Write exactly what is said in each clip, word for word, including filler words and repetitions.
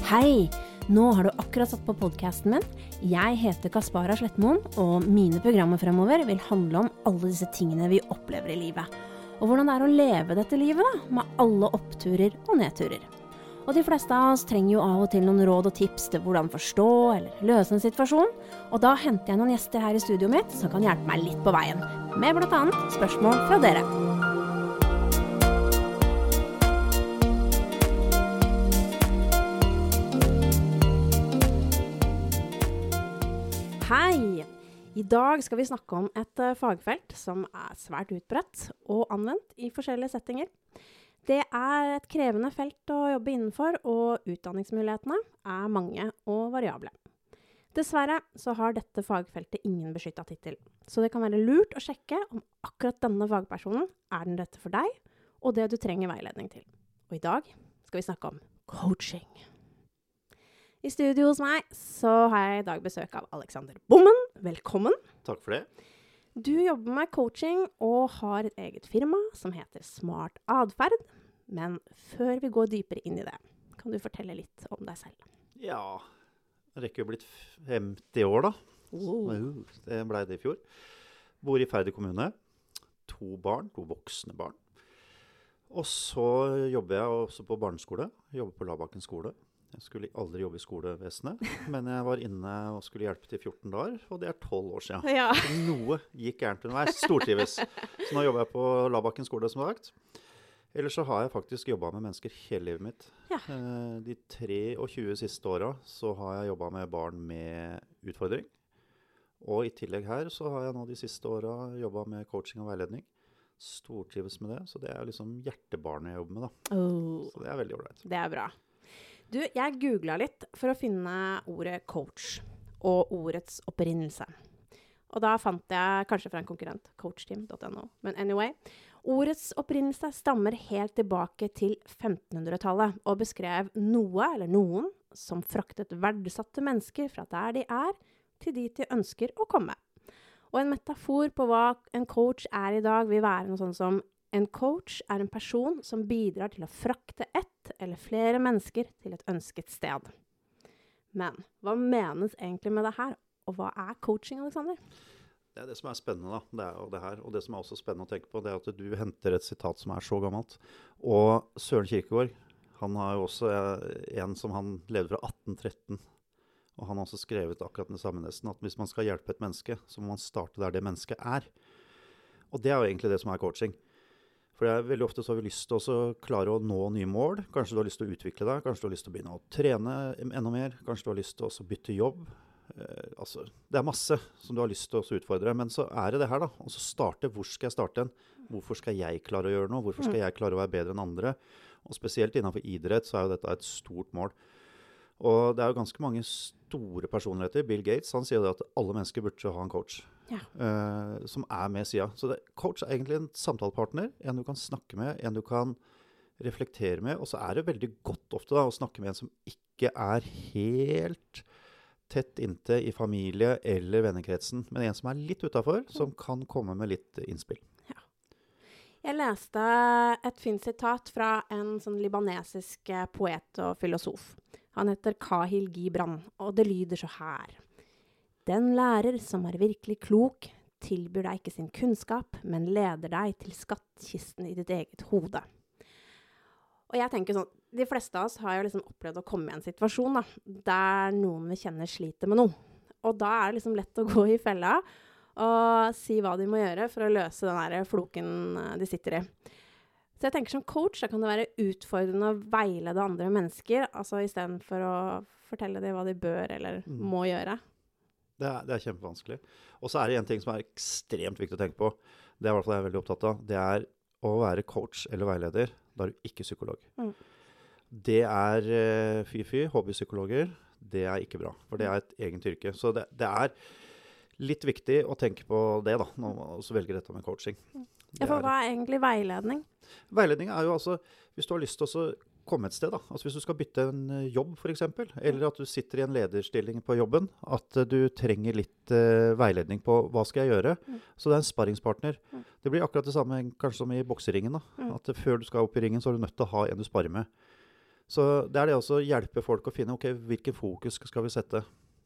Hei! Nå har du akkurat satt på podcasten min. Jeg heter Kaspara Slettmoen, og mine programmer fremover vil handle om alle disse tingene vi opplever i livet. Og hvordan det er å leve dette livet da, med alle oppturer og nedturer. Og de fleste av oss trenger jo av og til noen råd og tips til hvordan forstå eller løse en situasjon. Og da henter jeg noen gjester her i studioet mitt som kan hjelpe meg litt på veien. Med blant annet spørsmål fra dere. Hei! I dag skal vi snakke om et uh, fagfelt som er svært utbredt og anvendt i forskjellige settinger. Det er et krevende felt å jobbe innenfor, og utdanningsmulighetene er mange og variable. Dessverre så har dette fagfeltet ingen beskyttet tittel, så det kan være lurt å sjekke om akkurat denne fagpersonen er den rette for deg, og det du trenger veiledning til. Og i dag skal vi snakke om coaching. I studio hos meg så har jeg i dag besøk av Alexander Bommen. Velkommen. Takk for det. Du jobber med coaching og har et eget firma som heter Smart Adferd. Men før vi går dypere inn i det, kan du fortelle litt om deg selv? Ja, jeg rekker jo blitt femti år da. Wow. Så det ble det i fjor. Bor i Færder kommune. To barn, to voksne barn. Og så jobber jeg også på barneskole. Jobber på Labakken skole. Jeg skulle aldri jobbe i skolevesenet, men jeg var inne og skulle hjelpe til fjorten dager, og det er tolv år siden. Ja. Noe gikk gærent underveis, stortrives. Så nå jobber jeg på Labakken skole, som sagt. Ellers så har jeg faktisk jobbet med mennesker hele livet mitt. Ja. De tjuetre siste årene så har jeg jobbet med barn med utfordring. Og i tillegg her så har jeg nå de siste årene jobbet med coaching og veiledning. Stortrives med det, så det er liksom hjertebarnet jeg jobber med da. Oh. Så det er veldig ordentlig. Det er bra. Du, jeg googlet litt for å finne ordet coach og ordets opprinnelse. Og da fant jeg kanskje fra en konkurrent, coachteam punktum no. Men anyway, ordets opprinnelse stammer helt tilbake til femtenhundretallet og beskrev noe eller noen som fraktet verdsatte mennesker fra der de er til dit de ønsker å komme. Og en metafor på hva en coach er i dag vil være noe sånn som en coach er en person som bidrar til å frakte ett eller flere mennesker til et ønsket sted. Men hva menes egentlig med det her? Og hva er coaching, Alexander? Det er det som er spennende da, det er jo det her. Og det som er også spennende å tenke på, det er at du henter et sitat som er så gammelt. Og Søren Kierkegaard, han har jo også en som han levde fra atten tretten. Og han har også skrevet akkurat det samme nesten, at hvis man skal hjelpe et menneske, så må man starte der det mennesket er. Og det er jo egentlig det som er coaching. For det er veldig ofte så har vi lyst til å klare å nå nye mål. Kanskje du har lyst til å utvikle deg, kanskje du har lyst til å begynne å trene enda mer, kanskje du har lyst til å bytte jobb. Eh, altså, det er masse som du har lyst til å utfordre, men så er det det her da. Og så starte, hvor skal jeg starte en? Hvorfor skal jeg klare å gjøre noe? Hvorfor skal jeg klare å være bedre enn andre? Og spesielt innenfor idrett så er jo dette et stort mål. Og det er jo ganske mange store personligheter. Bill Gates, han sier det at alle mennesker burde ha en coach. Ja. Uh, som er med siden. Så det, coach er egentlig en samtalepartner, en du kan snakke med, en du kan reflektere med, og så er det veldig godt ofte da, å snakke med en som ikke er helt tett inntil i familie eller vennekretsen, men en som er litt utenfor, som kan komme med litt innspill. Ja. Jeg leste et fint sitat fra en sånn libanesisk poet og filosof. Han heter Kahil Gibran, og det lyder så her. Den lærer som er virkelig klok, tilbyr deg ikke sin kunnskap, men leder deg til skattkisten i ditt eget hode. Og jeg tenker sånn, de fleste av oss har jo liksom opplevd å komme i en situasjon da, der noen vi kjenner sliter med noe. Og da er det liksom lett å gå i fella og si hva de må gjøre for å løse den der floken de sitter i. Så jeg tenker som coach, da kan det være utfordrende å veilede andre mennesker, altså i stedet for å fortelle dem hva de bør eller mm. må gjøre. Det er, det er kjempevanskelig. Og så er det en ting som er ekstremt viktig å tenke på. Det er i hvert fall jeg er veldig opptatt av. Det er å være coach eller veileder, da er du ikke psykolog. Mm. Det er uh, fy-fy, hobbypsykologer. Det er ikke bra, for det er et eget yrke. Så det, det er litt viktig å tenke på det da, når man også velger dette med coaching. Ja, for hva er egentlig veiledning? Veiledning er jo altså, hvis du har lyst til å komme et sted da, altså hvis du skal bytte en jobb for eksempel, eller at du sitter i en lederstilling på jobben, at du trenger litt uh, veiledning på hva skal jeg gjøre, mm. så det er en sparringspartner. Mm. Det blir akkurat det samme kanskje som i bokseringen da, mm. at før du skal opp i ringen så er du nødt til å ha en du sparer med. Så det er det også å hjelpe folk å finne, ok, hvilken fokus skal vi sette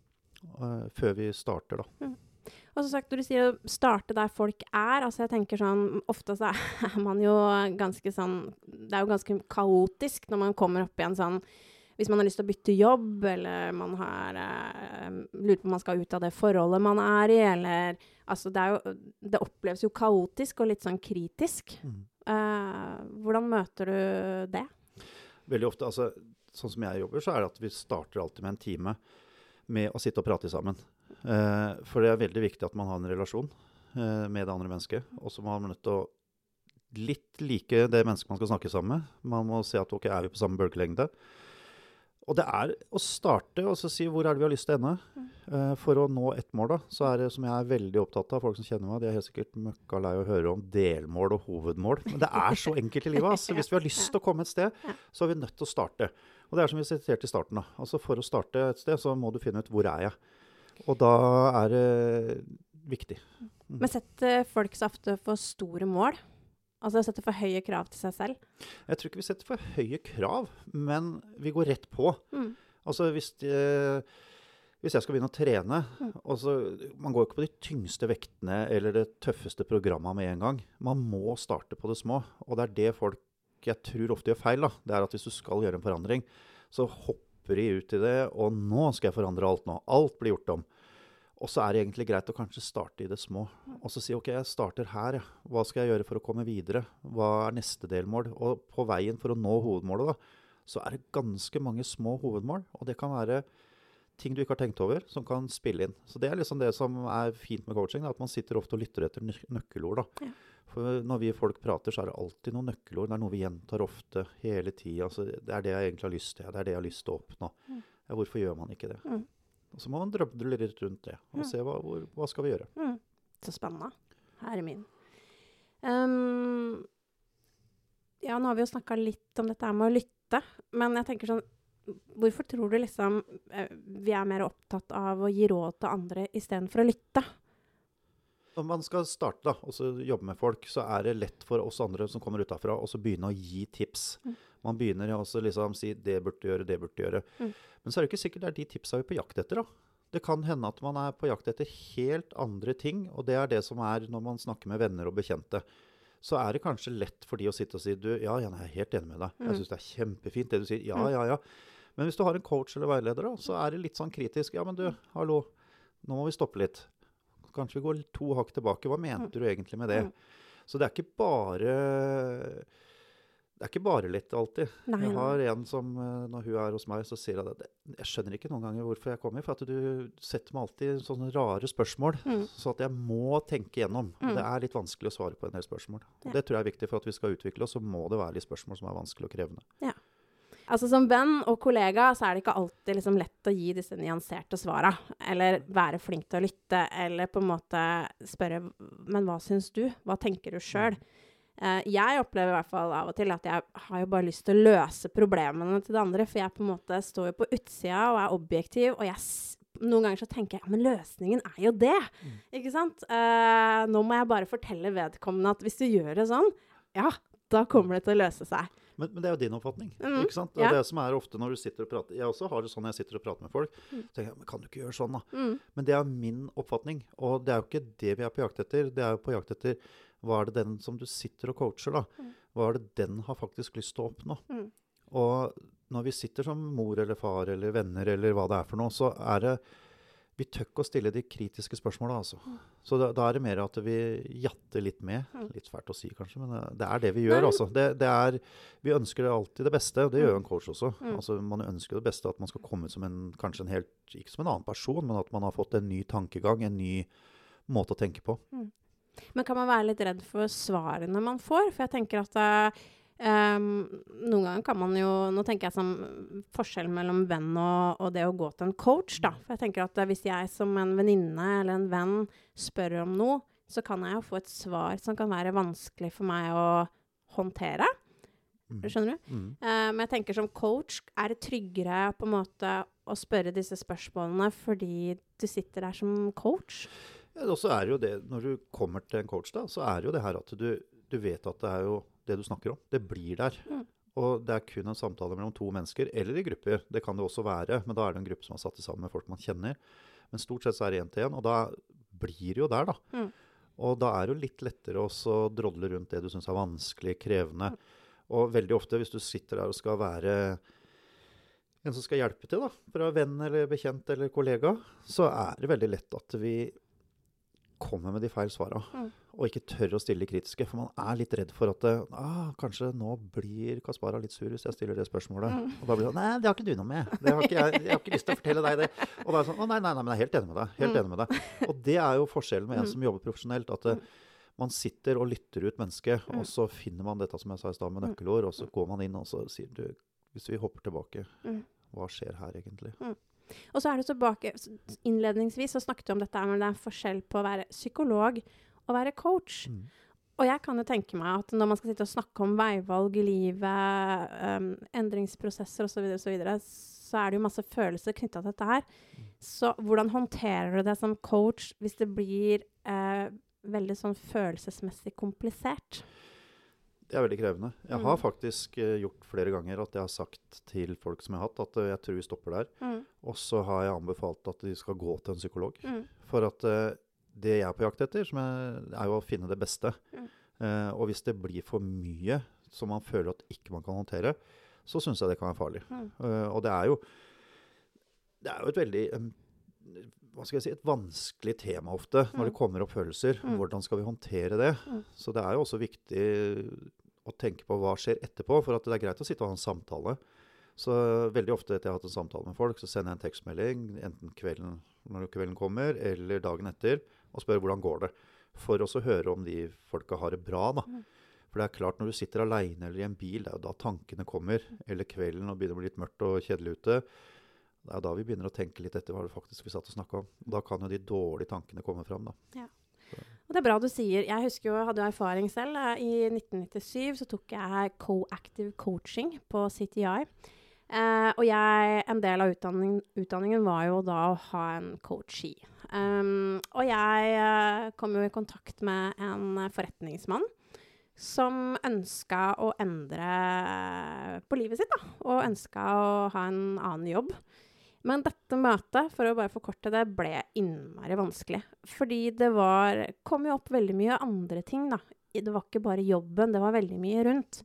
uh, før vi starter da. Mm. Og så sagt, du sier å starte der folk er, altså jeg tenker sånn, ofte så er man jo ganske sånn, det er jo ganske kaotisk når man kommer opp i en sånn, hvis man har lyst til å bytte jobb, eller man har eh, lurer på om man skal ut av det forholdet man er i, eller, altså det er jo, det oppleves jo kaotisk og litt sånn kritisk. Mm. Uh, hvordan møter du det? Veldig ofte, altså, sånn som jeg jobber, så er det at vi starter alltid med en time med å sitte og prate sammen. Uh, for det er veldig viktig at man har en relasjon uh, med det andre mennesket, og så må man nødt til å litt like det mennesket man skal snakke sammen med. Man må se at ok, er vi på samme bølgelengde? Og det er å starte og så si hvor er det vi har lyst til å ende. Mm. Uh, for å nå ett mål da, så er det som jeg er veldig opptatt av, folk som kjenner meg, de er helt sikkert møkka lei å høre om delmål og hovedmål. Men det er så enkelt i livet. Altså. Hvis vi har lyst til å komme et sted, så er vi nødt til å starte. Og det er som vi siterte i starten da. Altså for å starte et sted, så må du finne ut hvor er jeg. Og da er det viktig. Mm. Men setter folk så ofte for store mål? Altså setter for høye krav til seg selv? Jeg tror ikke vi setter for høye krav, men vi går rett på. Mm. Altså hvis, de, hvis jeg skal begynne å trene, mm. og så, man går ikke på de tyngste vektene eller det tøffeste programmet med en gang. Man må starte på det små, og det er det folk, jeg tror ofte gjør feil da. Det er at hvis du skal gjøre en forandring, så hopper de ut i det, og nå skal jeg forandre alt nå. Alt blir gjort om. Og så er det egentlig greit å kanskje starte i det små. Og så si, ok, jeg starter her. Hva skal jeg gjøre for å komme videre? Hva er neste delmål? Og på veien for å nå hovedmålet da, så er det ganske mange små hovedmål. Og det kan være ting du ikke har tenkt over, som kan spille inn. Så det er liksom det som er fint med coaching, da, at man sitter ofte og lytter etter nøkkelord da. Ja. For når vi folk prater, så er det alltid noen nøkkelord. Det er noe vi gjentar ofte, hele tiden. Altså, det er det jeg egentlig har lyst til. Det er det jeg har lyst til å oppnå. Ja, hvorfor gjør man ikke det? Mm. Og så må man drøble litt rundt det, og mm. se hva, hvor, hva skal vi gjøre. Mm. Så spennende. Her er min. Um, ja, nå har vi jo snakket litt om dette med å lytte, men jeg tenker sånn, hvorfor tror du liksom vi er mer opptatt av å gi råd til andre i stedet for å lytte? Når man skal starte da, og så jobbe med folk, så er det lett for oss andre som kommer utenfra, og så begynne å gi tips. Mm. Man begynner også liksom å si, det burde du gjøre, det burde du gjøre. Mm. Men så er det ikke sikkert det er de tipsene vi er på jakt etter da. Det kan hende at man er på jakt etter helt andre ting, og det er det som er når man snakker med venner og bekjente. Så er det kanskje lett for de å sitte og si, du, ja, jeg er helt enig med deg. Mm. Jeg synes det er kjempefint det du sier. Ja, ja, ja. Men hvis du har en coach eller veileder da, så er det litt sånn kritisk. Ja, men du, hallo, nå må vi stoppe litt. Kanskje vi går to hakk tilbake. Hva mente mm. du egentlig med det? Mm. Så det er ikke bare... Det er ikke bare litt alltid. Nei, jeg har en som, når hun er hos meg, så sier jeg det. Jeg skjønner ikke noen ganger hvorfor jeg kommer, for at du setter meg alltid sånne rare spørsmål, mm. så at jeg må tenke gjennom. Mm. Det er litt vanskelig å svare på en del spørsmål. Ja. Det tror jeg er viktig for at vi skal utvikle oss, så må det være litt spørsmål som er vanskelig og krevende. Ja. Altså som venn og kollega så er det ikke alltid liksom lett å gi disse nyanserte svarene, eller være flink til å lytte, eller på en måte spørre, men hva synes du? Hva tenker du selv? Mm. Uh, jeg opplever i hvert fall av og til at jeg har jo bare lyst til å løse problemene til det andre, for jeg på en måte står jo på utsida og er objektiv, og jeg s- noen ganger så tenker jeg, ja, men løsningen er jo det, mm. ikke sant? Uh, nå må jeg bare fortelle vedkommende at hvis du gjør det sånn, ja, da kommer det til å løse seg. Men, men det er jo din oppfatning, mm. ikke sant? Det er ja. Det som er ofte når du sitter og prater. Jeg også har det sånn når jeg sitter og prater med folk. Mm. Så tenker jeg, men kan du ikke gjøre sånn da? Mm. Men det er min oppfatning, og det er jo ikke det vi er på jakt etter. Det er jo på jakt etter, hva er det den som du sitter og coacher da? Mm. Hva er det den har faktisk lyst til å oppnå? Mm. Og når vi sitter som mor eller far eller venner eller hva det er for noe, så er det, vi tør ikke å stille de kritiske spørsmålene altså. Mm. Så da, da er det mer at vi jatter litt med, mm. litt fælt å si kanskje, men det er det vi gjør altså. Det, det er, vi ønsker alltid det beste, og det mm. gjør en coach også. Mm. Altså man ønsker det beste, at man skal komme som en, kanskje en helt, ikke som en annen person, men at man har fått en ny tankegang, en ny måte å tenke på. Mm. Men kan man være litt redd for svarene man får? For jeg tenker at um, noen ganger kan man jo, nå tenker jeg som forskjell mellom venn og, og det å gå til en coach da. For jeg tenker at hvis jeg som en venninne eller en venn spør om noe, så kan jeg jo få et svar som kan være vanskelig for meg å håndtere. Skjønner du? Mm. Uh, men jeg tenker som coach er det tryggere på en måte å spørre disse spørsmålene fordi du sitter der som coach? Ja, og så er jo det, når du kommer til en coach da, så er jo det her at du, du vet at det er jo det du snakker om. Det blir der. Mm. Og det er kun en samtale mellom to mennesker, eller i grupper. Det kan det også være, men da er det en gruppe som er satt sammen med folk man kjenner. Men stort sett så er det en til en, og da blir det jo der da. Mm. Og da er det jo litt lettere også å drodle rundt det du synes er vanskelig, krevende. Og veldig ofte hvis du sitter der og skal være en som skal hjelpe til da, fra venn eller bekjent eller kollega, så er det veldig lett at vi kommer med de feil svarene, mm. og ikke tør å stille kritiske, for man er litt redd for at det, ah, kanskje nå blir Kaspara litt sur hvis jeg stiller det spørsmålet. Mm. Og da blir det, nei, det har ikke du noe med. Det har ikke jeg, jeg har ikke lyst til å fortelle deg det. Og da er det sånn, å nei, nei, nei, men jeg er helt enig med deg. Helt mm. enig med deg. Og det er jo forskjellen med en som jobber profesjonelt, at det, man sitter og lytter ut mennesket, og så finner man dette som jeg sa i stedet med nøkkelord, og så går man inn og så sier du, hvis vi hopper tilbake, hva skjer her egentlig? Mm. Og så er det tilbake, innledningsvis så snakket du om dette, men det er en forskjell på å være psykolog og være coach. Mm. Og jeg kan jo tenke meg at når man skal sitte og snakke om veivalg i livet, um, endringsprosesser og så videre, så videre, så er det jo masse følelser knyttet til dette her. Mm. Så hvordan håndterer du det som coach hvis det blir eh, veldig sånn følelsesmessig komplisert? Det er veldig krevende. Jeg har faktisk uh, gjort flere ganger at jeg har sagt til folk som jeg har hatt, at uh, jeg tror vi stopper der. Mm. Og så har jeg anbefalt at de skal gå til en psykolog. Mm. For at uh, det jeg er på jakt etter, som jeg, er jo å finne det beste. Mm. Uh, og hvis det blir for mye som man føler at ikke man kan håndtere, så synes jeg det kan være farlig. Mm. Uh, og det er jo, det er jo et veldig, um, hva skal jeg si, et vanskelig tema ofte, mm. når det kommer opp følelser. Mm. Hvordan skal vi håndtere det? Mm. Så det er jo også viktig å tenke på hva skjer etterpå, for at det er greit å sitte og ha en samtale. Så veldig ofte etter jeg har hatt en samtale med folk, så sender jeg en tekstmelding, enten kvelden, når kvelden kommer, eller dagen etter, og spør hvordan går det. For også å høre om de folka har det bra da. Mm. For det er klart, når du sitter alene eller i en bil, det er jo da tankene kommer, eller kvelden, og begynner å bli litt mørkt og kjedelig ute. Det er da vi begynner å tenke litt etter hva det faktisk vi satt og snakket om. Da kan jo de dårlige tankene komme frem da. Ja. Og det er bra du sier. Jeg husker jo, hadde jo erfaring selv. I nitten nittisju så tok jeg co-active coaching på C T I. Eh, og jeg, en del av utdanning, utdanningen var jo da å ha en coachee. Um, og jeg uh, kom jo i kontakt med en forretningsmann som ønsket å endre på livet sitt da, og ønsket å ha en annen jobb. Men dette møtet, for å bare forkorte det, ble innmari vanskelig. Fordi det var, kom jo opp veldig mye andre ting da. Det var ikke bare jobben, det var veldig mye rundt.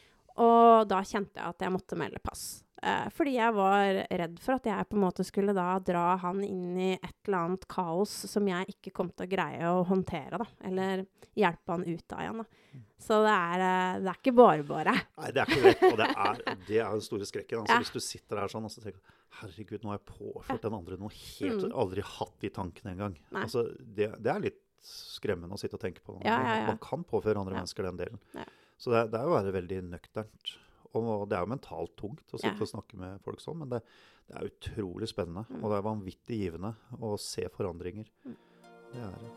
Og da kjente jeg at jeg måtte melde pass. Eh, fordi jeg var redd for at jeg på en måte skulle da dra han inn i et eller annet kaos som jeg ikke kom til å greie å håndtere da. Eller hjelpe han ut av igjen da. Så det er, det er ikke bare bare. Nei, det er ikke det. Og det er, det er den store skrekken. Altså, ja. Hvis du sitter der sånn og så tenker du, herregud, nå har jeg påført den andre noe helt, mm. aldri hatt de tankene en gang. Altså, det, det er litt skremmende å sitte og tenke på. Ja, ja, ja. Man kan påføre andre ja. mennesker den delen. Ja. Så det, det er jo å være veldig nøkternt. Og det er jo mentalt tungt å sitte ja. og snakke med folk sånn, men det, det er utrolig spennende. Mm. Og det er vanvittig givende å se forandringer. Mm. Det er det.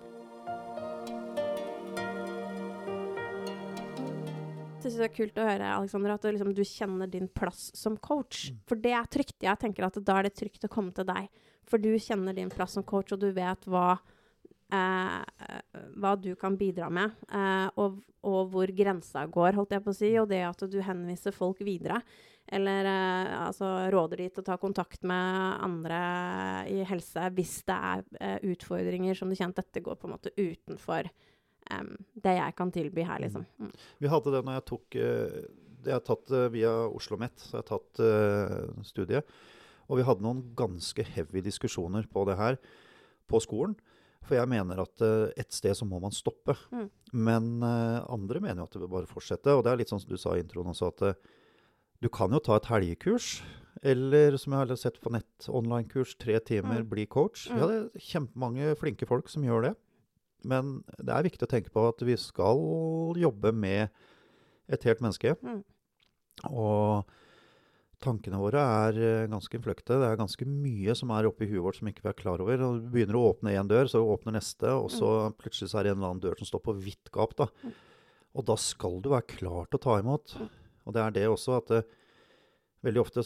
Jeg synes det er kult å høre, Alexander, at du, liksom, du kjenner din plass som coach. Mm. For det er trygt. Jeg tenker at da er det trygt å komme til deg. For du kjenner din plass som coach, og du vet hva, eh, hva du kan bidra med. Eh, og, og hvor grensa går, holdt jeg på å si. Og det at du henviser folk videre. Eller eh, altså, råder de til å ta kontakt med andre i helse hvis det er eh, utfordringer som du kjenner at dette går på en måte utenfor Um, det jeg kan tilby her, liksom. Mm. Vi hadde det når jeg tok, uh, det jeg har tatt uh, via OsloMet, så jeg har tatt uh, studiet, og vi hadde noen ganske heavy diskusjoner på det her på skolen, for jeg mener at uh, et sted så må man stoppe, mm. men uh, andre mener jo at det vil bare fortsette, og det er litt sånn som du sa i introen også, at uh, du kan jo ta et helgekurs, eller som jeg har sett på nett, online-kurs, tre timer, mm. bli coach. Mm. Ja, det er kjempemange flinke folk som gjør det. Men det er viktig å tenke på at vi skal jobbe med et helt menneske. Mm. Og tankene våre er ganske innfløkte. Det er ganske mye som er oppe i huet vårt som ikke vi er klar over. Og vi begynner å åpne en dør, så åpner neste, og så mm. plutselig så er det en eller annen dør som står på vidt gap. Da. Mm. Og da skal du være klar til å ta imot. Mm. Og det er det også at det, veldig ofte så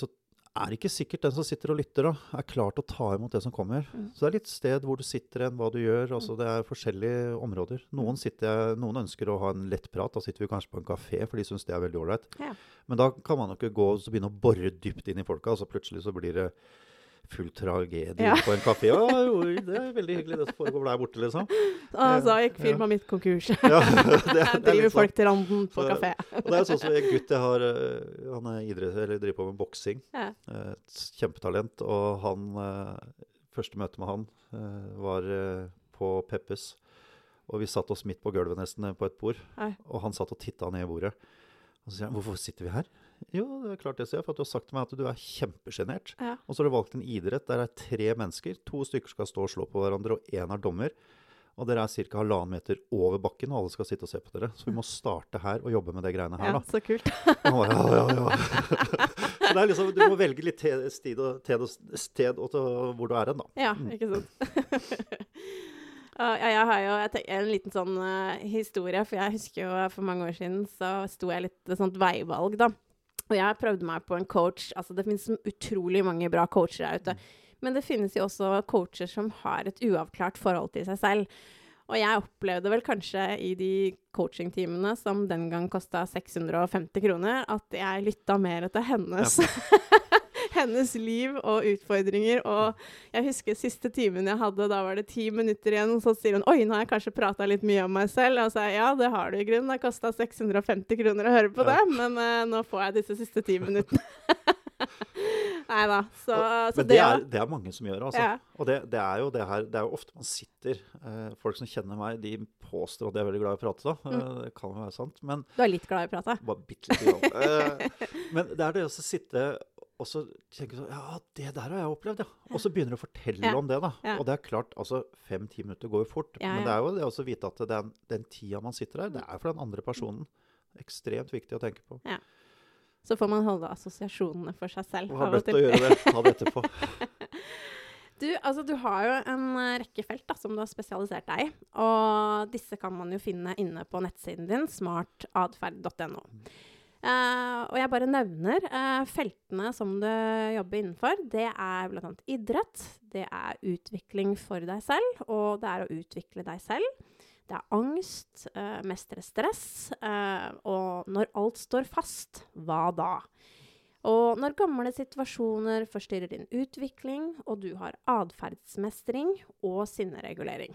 er ikke sikkert den som sitter og lytter da, er klar til å ta imot det som kommer. Mm. Så det er litt sted hvor du sitter enn, hva du gjør. Altså, det er forskjellige områder. Noen, sitter, noen ønsker å ha en lett prat. Da sitter vi kanskje på en kafé, for de synes det er veldig ordentlig. Ja. Men da kan man jo ikke gå og begynne å borre dypt inn i folka, og så plutselig så blir det full tragedie ja. På en kafé. Ja, jo, det er veldig hyggelig det som foregår der borte, liksom. Altså, gikk firmaet ja. Mitt konkurs. Ja, det, det driver sånn. Folk til randen på så, kafé. Og det er sånn som en gutt jeg har, han er idrett, eller driver på med boksing. Ja. Et kjempetalent, og han, første møte med han var på Peppes. Og vi satt oss midt på gulvet nesten på et bord, Hei. Og han satt og tittet ned i bordet. Og så sier han, hvorfor sitter vi her? Jo, det er klart det, sier jeg, for at du har sagt til meg at du er kjempegenert. Ja. Og så har du valgt en idrett der det er tre mennesker, to stykker skal stå og slå på hverandre, og en er dommer. Og dere er cirka halvannen meter over bakken, og alle skal sitte og se på dere. Så vi må starte her og jobbe med det greiene her, ja, da. Så kult. Og han bare, ja, ja, ja. Så det er liksom, du må velge litt sted og, sted og, sted og hvor du er hen, da. Ja, ikke sant. Uh, ja, jeg har jo jeg tenker, en liten sånn uh, historie, for jeg husker jo for mange år siden så sto jeg litt et sånt veivalg da. Og jeg prøvde meg på en coach. Altså det finnes utrolig mange bra coacher der ute. Men det finnes jo også coacher som har et uavklart forhold til seg selv. Og jeg opplevde vel kanskje i de coaching-timene som den gang kostet seks hundre og femti kroner, at jeg lyttet mer etter hennes ja. hennes liv og utfordringer, og jeg husker siste timen jeg hadde, da var det ti minutter igjen, og så sier hun, oi, nå har jeg kanskje pratet litt mye om meg selv, og så sa jeg, ja, det har du i grunnen, det kostet seks hundre og femti kroner å høre på ja. Det, men uh, nå får jeg disse siste ti minuttene. Neida, så, og, så men det, det, er, det er mange som gjør, altså. Ja. Og det, det er jo det her, det er jo ofte man sitter, uh, folk som kjenner meg, de påstår at de er veldig glad i å prate da, uh, mm. det kan jo være sant, men... Du er litt glad i å prate? Bare bitte litt glad. uh, men det er det å sitte... Og så tenker jeg sånn, ja, det der har jeg opplevd, ja. Og så begynner du å fortelle ja. Om det, da. Ja. Og det er klart, altså, fem-ti minutter går jo fort. Ja, ja. Men det er jo det også å vite at den, den tida man sitter der, det er for den andre personen. Ekstremt viktig å tenke på. Ja. Så får man holde assosiasjonene for seg selv. Og har nødt til å gjøre det. Ta det etterpå. Du, altså, du har jo en rekke felt da, som du har spesialisert deg i. Og disse kan man jo finne inne på nettsiden din, smartadferd punktum no. Uh, og jeg bare nevner uh, feltene som du jobber innenfor. Det er blant annet idrett, det er utvikling for deg selv, og det er å utvikle deg selv. Det er angst, uh, mestre stress, uh, og når alt står fast, hva da? Og når gamle situasjoner forstyrrer din utvikling, og du har adferdsmestring og sinneregulering.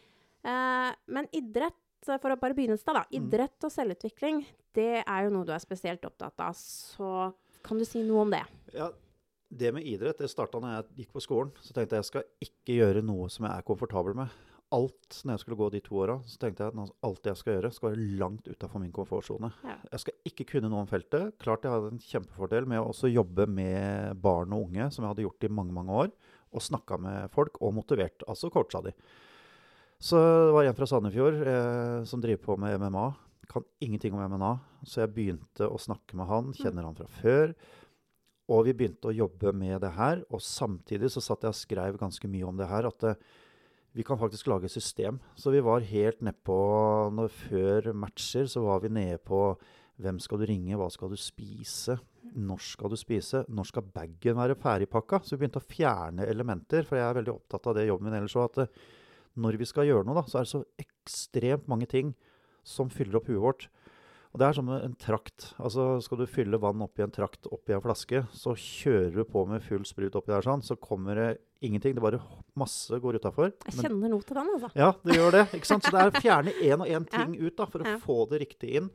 Uh, men idrett, for å bare begynne sted da, idrett og selvutvikling, det er jo noe du er spesielt opptatt av, så kan du si noe om det? Ja, det med idrett, det startet når jeg gikk på skolen, så tenkte jeg jeg skal ikke gjøre noe som jeg er komfortabel med. Alt, når jeg skulle gå de to årene, så tenkte jeg at alt jeg skal gjøre skal være langt utenfor min komfortzone. Ja. Jeg skal ikke kunne noe om feltet. Klart jeg hadde en kjempefordel med å også jobbe med barn og unge, som jeg hadde gjort i mange, mange år, og snakket med folk og motivert, altså coacha de. Så det var en fra Sandefjord eh, som driver på med M M A. Kan ingenting om M M A, så jeg begynte å snakke med han, kjenner han fra før. Og vi begynte å jobbe med det her, og samtidig så satt jeg og skrev ganske mye om det her, at eh, vi kan faktisk lage et system. Så vi var helt nede på, når, før matcher, så var vi nede på hvem skal du ringe, hva skal du spise, når skal du spise, når skal baggen være ferdigpakket. Så vi begynte å fjerne elementer, for jeg er veldig opptatt av det jobben min ellers, så at eh, når vi skal gjøre noe da, så er det så ekstremt mange ting som fyller opp huet vårt. Og det er som en trakt. Altså, skal du fylle vann opp i en trakt, opp i en flaske, så kjører du på med full sprut oppi der sånn, så kommer det ingenting. Det bare masse går utenfor. Jeg kjenner Men, noe til den, altså. Ja, det gjør det, ikke sant? Så det er å fjerne en og en ting ja. Ut da, for å ja. Få det riktig inn.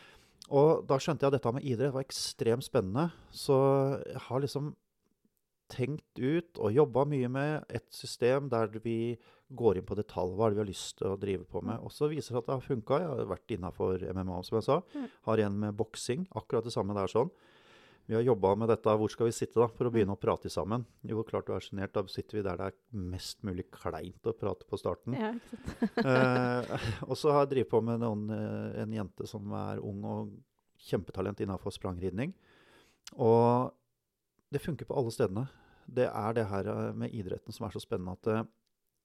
Og da skjønte jeg at dette med idrett var ekstremt spennende. Så jeg har liksom tenkt ut og jobbet mye med et system der vi går inn på detalj, hva er det vi har lyst til å drive på med. Og så viser det at det har funket. Jeg har vært innenfor M M A, som jeg sa. Mm. Har en med boksing, akkurat det samme der sånn. Vi har jobbet med dette, hvor skal vi sitte da, for å begynne å prate sammen? Jo, klart du er genert, da sitter vi der det er mest mulig kleint å prate på starten. Ja, ikke sant. eh, og så har jeg drivet på med noen, en jente som er ung og kjempetalent innenfor sprangridning. Og det funker på alle stedene. Det er det her med idretten som er så spennende at det,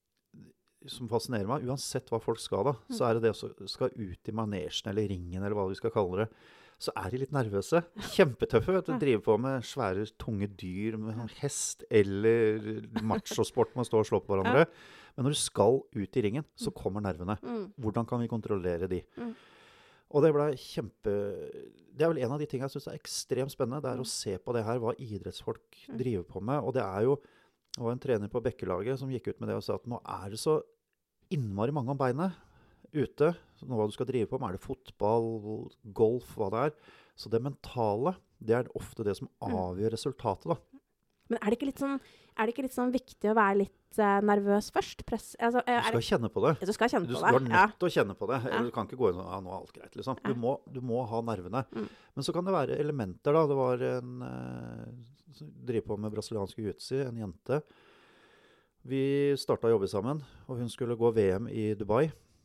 som fascinerer meg, uansett hva folk skal da, så er det det som skal ut i manesjen eller ringen eller hva vi skal kalle det. så er de litt nervøse. Kjempetøffe, vet du. Driver på med svære, tunge dyr, med hest eller machosport med å stå og slå på hverandre. Ja. Men når du skal ut i ringen, så kommer nervene. Mm. Hvordan kan vi kontrollere de? Mm. Og det ble kjempe... Det er vel en av de tingene jeg synes er ekstremt spennende, det er å se på det her, hva idrettsfolk driver på med. Og det er jo, det var en trener på Bekkelaget som gikk ut med det og sa at nå er det så innmari mange om beinet ute, nå hva du skal drive på, er det fotball, golf, hva det er. Så det mentale, det er ofte det som avgjør resultatet da. Men er det ikke litt sånn, er det ikke litt sånn viktig å være litt uh, nervøs først? Press, altså, er, du skal det, kjenne på det. Ja, du skal kjenne du, på det. Du er nødt ja. til å kjenne på det. Ja. Du kan ikke gå inn og, ja, nå er alt greit, liksom. Du, må, du må ha nervene. Mm. Men så kan det være elementer da. Det var en, uh, som driver på med brasiliansk jiu-jitsu, en jente. Vi startet å jobbe sammen, og hun skulle gå V M i Dubai.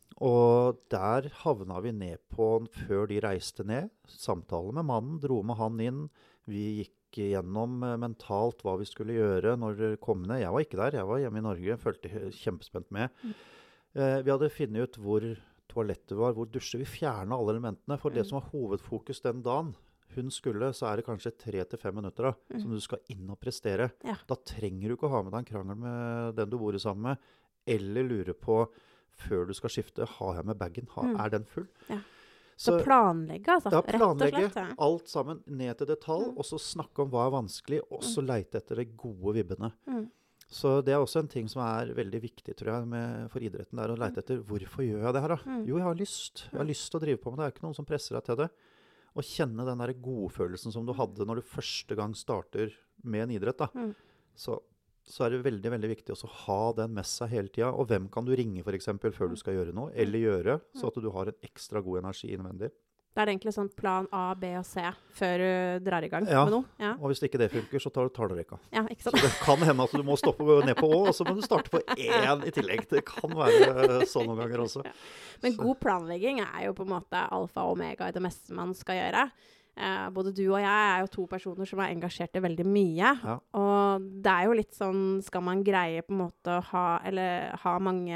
Og der havna vi ned på, før de reiste ned, samtale med mannen, dro med han inn. Vi gikk gjennom mentalt hva vi skulle gjøre når det kom ned. Jeg var ikke der, jeg var hjemme i Norge, følte kjempespent med. Mm. Eh, vi hadde funnet ut hvor toalettet var, hvor dusjer. Vi fjernet alle elementene, for mm. det som var hovedfokus den dagen, hun skulle, så er det kanskje tre til fem minutter da, mm. som du skal inn og prestere. Ja. Da trenger du ikke å ha med deg en krangel med den du bor sammen med, eller lure på, før du skal skifte, har jeg med baggen, har, mm. er den full? Ja. Så, så planlegge, altså, ja, rett planlegge og slett. Ja. alt sammen ned til detalj, mm. og så snakke om hva er vanskelig, og så mm. leite etter de gode vibbene. Mm. Så det er også en ting som er veldig viktig, tror jeg, med, for idretten, det er å leite etter, hvorfor gjør jeg det her da? Mm. Jo, jeg har lyst. Jeg har lyst til å drive på med det, det er ikke noen som presser deg til det. Og kjenne den der godfølelsen som du hadde når du første gang starter med en idrett da. Mm. Så så er det veldig, veldig viktig å ha den med seg hele tiden. Og hvem kan du ringe for eksempel før du skal gjøre noe, eller gjøre, så at du har en ekstra god energi innvendig. Det er egentlig sånn plan A, B og C før du drar i gang ja. med noe. Ja, og hvis ikke det funker, så tar du talerekka. Ja, ikke sant? Så det kan hende at du må stoppe og gå ned på Å, og så må du starte på én i tillegg. Det kan være sånn noen ganger også. Ja. Men god planlegging er jo på en måte alfa og omega i det meste man skal gjøre. Uh, både du og jeg er jo to personer som er engasjert i veldig mye, ja. Og det er jo litt sånn, skal man greie på en måte å ha, eller ha mange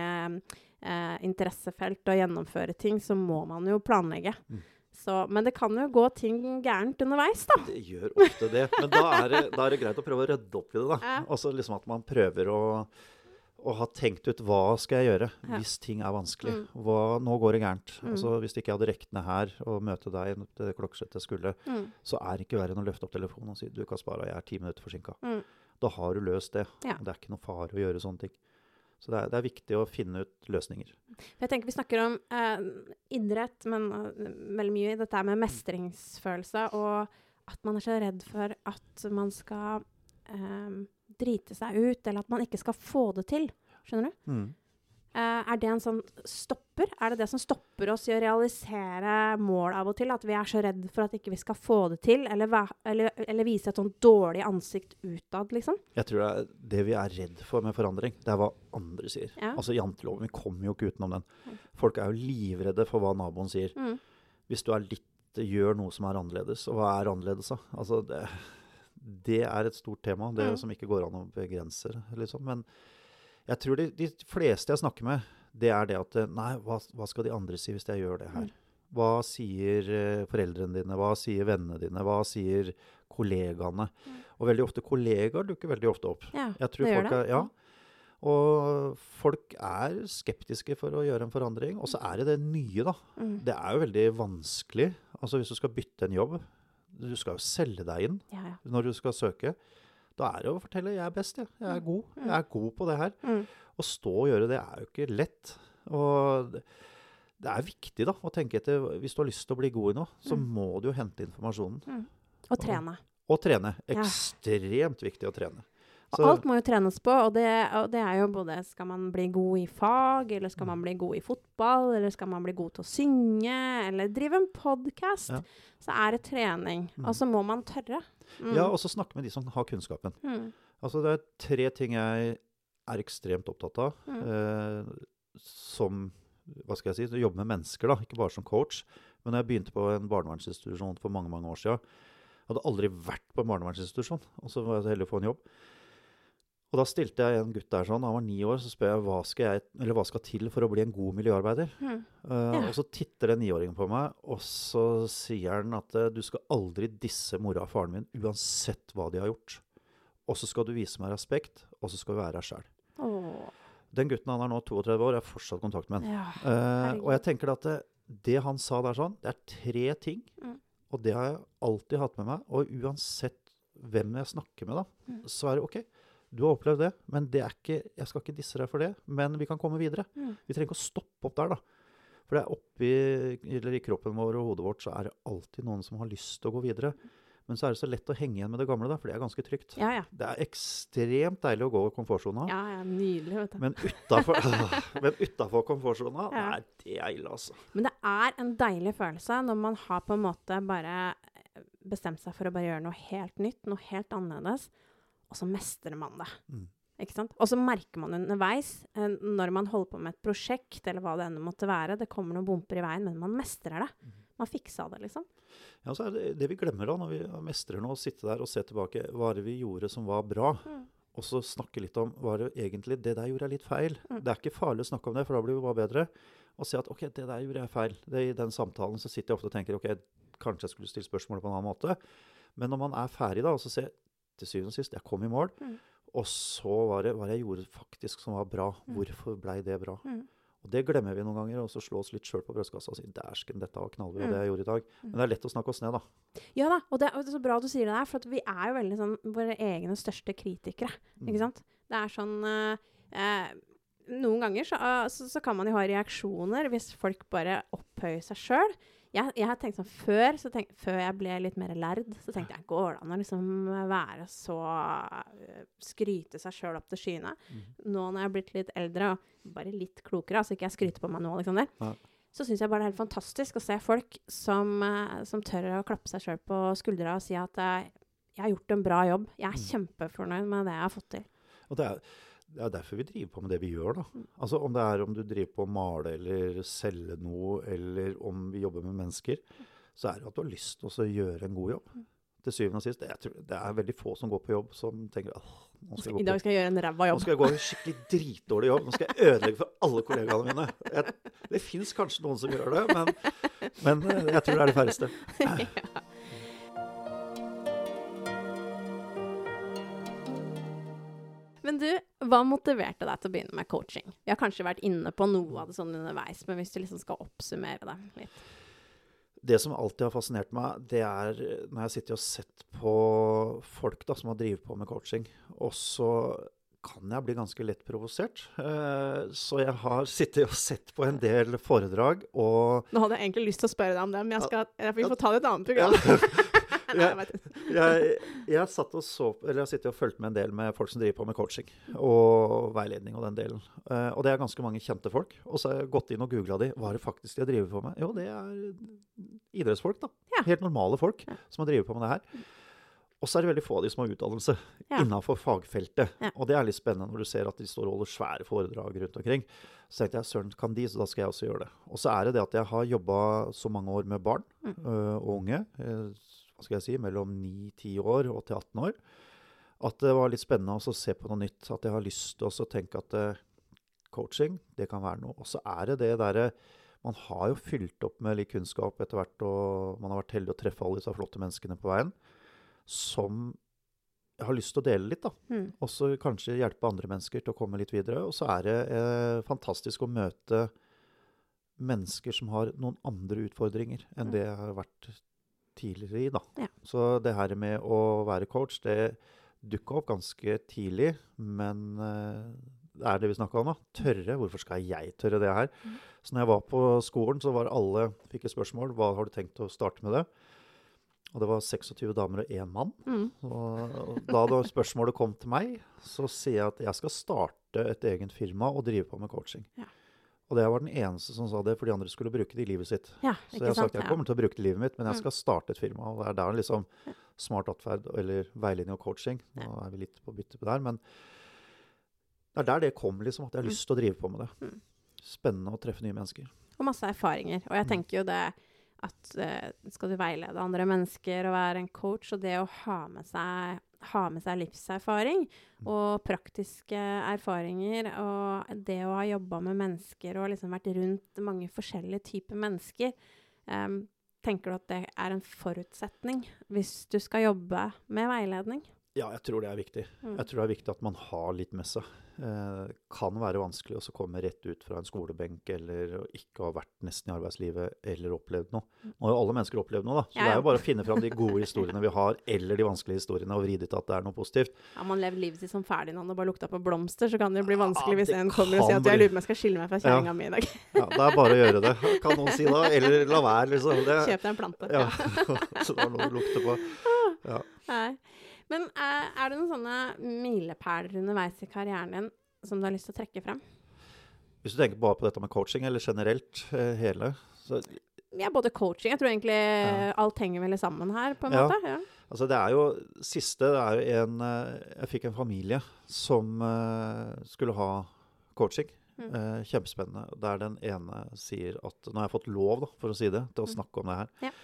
uh, interessefelt og gjennomføre ting, så må man jo planlegge. Mm. Så, men det kan jo gå ting gærent underveis da. Det gjør ofte det, men da er det, da er det greit å prøve å rydde opp i det da. Ja. Altså liksom at man prøver å og ha tenkt ut hva skal jeg gjøre ja. Hvis ting er vanskelig. Mm. Hva, nå går det gærent. Mm. Altså, hvis ikke jeg hadde rekt ned her og møte deg til det klokkeslettet jeg skulle, mm. så er det ikke verre enn å løfte opp telefonen og si du Kaspar, jeg er ti minutter forsinket. Mm. Da har du løst det. Ja. Det er ikke noe fare å gjøre sånne ting. Så det er, det er viktig å finne ut løsninger. Jeg tenker vi snakker om eh, idrett, men uh, veldig mye i dette med mestringsfølelse, og at man er så redd for at man skal eh, drite seg ut, eller at man ikke skal få det til. Skjønner du? Mm. Uh, er det en sånn stopper? Er det det som stopper oss i å realisere mål av og til? At vi er så redd for at ikke vi skal få det til? Eller, eller, eller vise et sånn dårlig ansikt utad, liksom? Jeg tror det, er, det vi er redd for med forandring, det er hva andre sier. Ja. Altså janteloven, vi kommer jo ikke utenom den. Folk er jo livredde for hva naboen sier. Mm. Hvis du er litt, gjør noe som er annerledes. Og hva er annerledes da? Altså det... Det er et stort tema, det mm. som ikke går an å begrense, liksom. Men jeg tror de, de fleste jeg snakker med, det er det at, nei, hva, hva skal de andre si hvis jeg gjør det her? Hva sier uh, foreldrene dine? Hva sier vennene dine? Hva sier kollegaene? Mm. Og veldig ofte kollegaer dukker veldig ofte opp. Ja, jeg tror det folk gjør det. Er, ja. Og folk er skeptiske for å gjøre en forandring, og så er det det nye da. Mm. Det er jo veldig vanskelig. Altså hvis du skal bytte en jobb, du skal jo selge deg inn ja, ja. Når du skal søke. Da er det å fortelle, jeg er best, jeg, jeg er god. Jeg er god på det her. Mm. Å stå og gjøre det er jo ikke lett. Og det, det er viktig da, å tenke etter, hvis du har lyst til å bli god i noe, så mm. må du jo hente informasjonen. Mm. Og trene. Og, og trene. Ekstremt ja. Viktig å trene. Så, alt må jo trenes på, og det, og det er jo både, skal man bli god i fag, eller skal man bli god i fotball, eller skal man bli god til å synge, eller drive en podcast, ja. Så er det trening, mm. og så må man tørre. Mm. Ja, og så snakke med de som har kunnskapen. Mm. Altså det er tre ting jeg er ekstremt opptatt av, mm. eh, som, hva skal jeg si, jobbe med mennesker da, ikke bare som coach, men når jeg begynte på en barnevernsinstitusjon for mange, mange år siden, jeg hadde aldri vært på en barnevernsinstitusjon, og så var jeg så heldig å få en jobb. Og da stilte jeg en gutt der sånn, han var ni år, så spør jeg hva skal, jeg, eller hva skal til for å bli en god miljøarbeider. Mm. Uh, Ja. Og så titter den niåringen på meg, og så sier han at uh, du skal aldri disse mora og faren min, uansett hva de har gjort. Og så skal du vise meg respekt, og så skal du være deg selv. Åh. Den gutten han er nå toogtredve år, jeg har fortsatt kontakt med han. Ja. Uh, herregud. og jeg tenker at det, det han sa der sånn, det er tre ting, Mm. og det har jeg alltid hatt med meg, og uansett hvem jeg snakker med da, Mm. så er det ok. Du har opplevd det, men det er ikke, jeg skal ikke disse deg for det, men vi kan komme videre. Mm. Vi trenger ikke å stoppe opp der da. For det er oppi, eller i kroppen vår og hodet vårt, så er det alltid noen som har lyst til å gå videre. Men så er det så lett å henge igjen med det gamle da, for det er ganske trygt. Ja, ja. Det er ekstremt deilig å gå i komfortsona. Ja, ja, nydelig, vet du. Men utenfor, men utenfor komfortsona, Ja. nei, det er ille altså. Men det er en deilig følelse når man har på en måte bare bestemt seg for å bare gjøre noe helt nytt, noe helt annerledes, og så mestrer man det. Mm. Ikke sant? Og så merker man underveis, eh, når man holder på med et prosjekt, eller hva det enda måtte være, det kommer noen bumper i veien, men man mestrer det. Mm. Man fiksa det, liksom. Ja, så er det det vi glemmer da, når vi mestrer noe, å sitte der og se tilbake, hva er det vi gjorde som var bra? Mm. Og så snakke litt om, var det egentlig, det der gjorde jeg litt feil. Mm. Det er ikke farlig å snakke om det, for da blir det bare bedre. Og si at, ok, det der gjorde jeg feil. Det, I den samtalen så sitter jeg ofte og tenker, ok, kanskje jeg skulle stille spørsmål på en annen måte. Men når man er ferdig da, og så ser til syvende og sist, jeg kom i mål, Mm. og så var det hva jeg gjorde faktisk som var bra. Hvorfor ble det bra? Mm. Og det glemmer vi noen ganger, og så slå oss litt selv på brøstkassa og si, dæsken, dette var knallbra, Mm. det jeg gjorde i dag. Men det er lett å snakke oss ned da. Ja da, og det, og det er så bra at du sier det der, for at vi er jo veldig sånn våre egne største kritikere, Mm. ikke sant? Det er sånn, eh, eh, noen ganger så, eh, så, så kan man jo ha reaksjoner hvis folk bare opphøyer seg selv. Jeg, jeg har tenkt sånn, før, så tenk, før jeg ble litt mer lærd, så tenkte jeg, går det an å liksom være så, uh, skryte seg selv opp til skyene? Mm. Nå når jeg har blitt litt eldre, og bare litt klokere, altså ikke jeg skryter på meg nå, liksom det, Ja. så synes jeg bare det er helt fantastisk å se folk som, uh, som tør å klappe seg selv på skuldra og si at uh, jeg har gjort en bra jobb, jeg er Mm. kjempefornøyd med det jeg har fått til. Og det er, det er derfor vi driver på med det vi gjør da. Altså om det er om du driver på å male eller selge noe, eller om vi jobber med mennesker, så er det at du har lyst til å gjøre en god jobb. Til syvende og sist, jeg tror, det er veldig få som går på jobb som tenker, åh, nå skal jeg I gå dag på, skal jeg gjøre en ræva nå jobb. skal jeg gå en skikkelig dritdårlig jobb, nå skal jeg ødelegge for alle kollegaene mine. Jeg, det finnes kanskje noen som gjør det, men, men eh, jeg tror det er det færreste. Ja. Men du, hva motiverte deg til å begynne med coaching? Vi har kanskje vært inne på noe av det sånn underveis, men hvis du liksom skal oppsummere det litt. Det som alltid har fascinert meg, det er når jeg sitter og sett på folk da, som har drivet på med coaching, og så kan jeg bli ganske lett provosert. Eh, så jeg har sittet og sett på en del foredrag, og Nå hadde jeg egentlig lyst til å spørre deg om det, men jeg skal, jeg, vi får ta det i et annet program. Nei, jeg vet ikke. jeg, jeg satt og så, eller jeg har sittet og følt med en del med folk som driver på med coaching og veiledning og den delen. Uh, og det er ganske mange kjente folk. Og så har jeg gått inn og googlet de. Hva er det faktisk de har drivet på med? Jo, det er idrettsfolk da. Ja. Helt normale folk Ja. som har drivet på med det her. Og så er det veldig få av de som har utdannelse Ja. innenfor fagfeltet. Ja. Og det er litt spennende når du ser at de står og holder svære foredrag rundt omkring. Så tenkte jeg, søren, kan de, så da skal jeg også gjøre det. Og så er det det at jeg har jobbet så mange år med barn Mm. uh, og unge, uh, hva skal jeg si, mellom ni til ti år og til atten år, at det var litt spennende også å se på noe nytt, at jeg har lyst til også å tenke at uh, coaching, det kan være noe. Og så er det det der, man har jo fylt opp med litt kunnskap etter hvert, og man har vært heldig å treffe alle disse flotte menneskene på veien, som jeg har lyst til å dele litt da. Mm. Og så kanskje hjelpe andre mennesker til å komme litt videre. Og så er det eh, fantastisk å møte mennesker som har noen andre utfordringer enn Mm. det jeg har vært tidligere i da. Ja. Så det her med å være coach, det dukket opp ganske tidlig, men eh, det er det vi snakket om da. Tørre, hvorfor skal jeg tørre det her? Mm. Så når jeg var på skolen, så var alle, fikk et spørsmål, hva har du tenkt å starte med det? Og det var seksogtyve damer og en mann. Mm. Og da da spørsmålet kom til meg, så sier jeg at jeg skal starte et egen firma og drive på med coaching. Ja. Og det var den eneste som sa det, for de andre skulle bruke det i livet sitt. Ja, Så ikke jeg har sagt, sant? jeg kommer til å bruke det i livet mitt, men jeg Mm. skal starte et firma. Og det er der liksom smart atferd, eller veiledning og coaching. Nå Ja. er vi litt på bytte på der, men det er der det kom liksom, at jeg har Mm. lyst til å drive på med det. Mm. Spennende å treffe nye mennesker. Og masse erfaringer. Og jeg Mm. tenker jo det at eh, skal du veilede andre mennesker og være en coach, og det å ha med seg ha med seg livserfaring og praktiske erfaringer, og det å ha jobbet med mennesker og liksom vært rundt mange forskjellige typer mennesker, um, tenker du at det er en forutsetning hvis du skal jobbe med veiledning? Ja, jeg tror det er viktig. Mm. Jeg tror det er viktig at man har litt med seg. Eh, kan være vanskelig å komme rett ut fra en skolebenk, eller ikke ha vært nesten i arbeidslivet, eller opplevd noe. Nå har jo alle mennesker opplevd noe, da. Så ja, ja. Det er jo bare å finne fram de gode historiene vi har, eller de vanskelige historiene, og vri det til at det er noe positivt. Ja, man lever livet sitt som Ferdinand og bare lukta på blomster, så kan det bli vanskelig ja, hvis en kommer og sier at jeg lurer på om jeg skal skille meg fra kjæringa ja. mi i dag. Ja, det er bare å gjøre det. Kan noen si da, eller la være, liksom. Det, Kjøp deg en plante. Ja, så det er noe å lukte på. Ja. Nei. Men er, er det noen sånne milepæler underveis i karrieren din som du har lyst til å trekke frem? Hvis du tenker bare på dette med coaching, eller generelt eh, hele? Så... Ja, både coaching. Jeg tror egentlig ja. alt henger vel sammen her, på en ja. måte. Ja. Altså det er jo, siste det er jo en, jeg fikk en familie som uh, skulle ha coaching. Mm. Uh, kjempespennende. Der den ene sier at, nå har jeg fått lov da, for å si det, til å snakke om det her. Ja.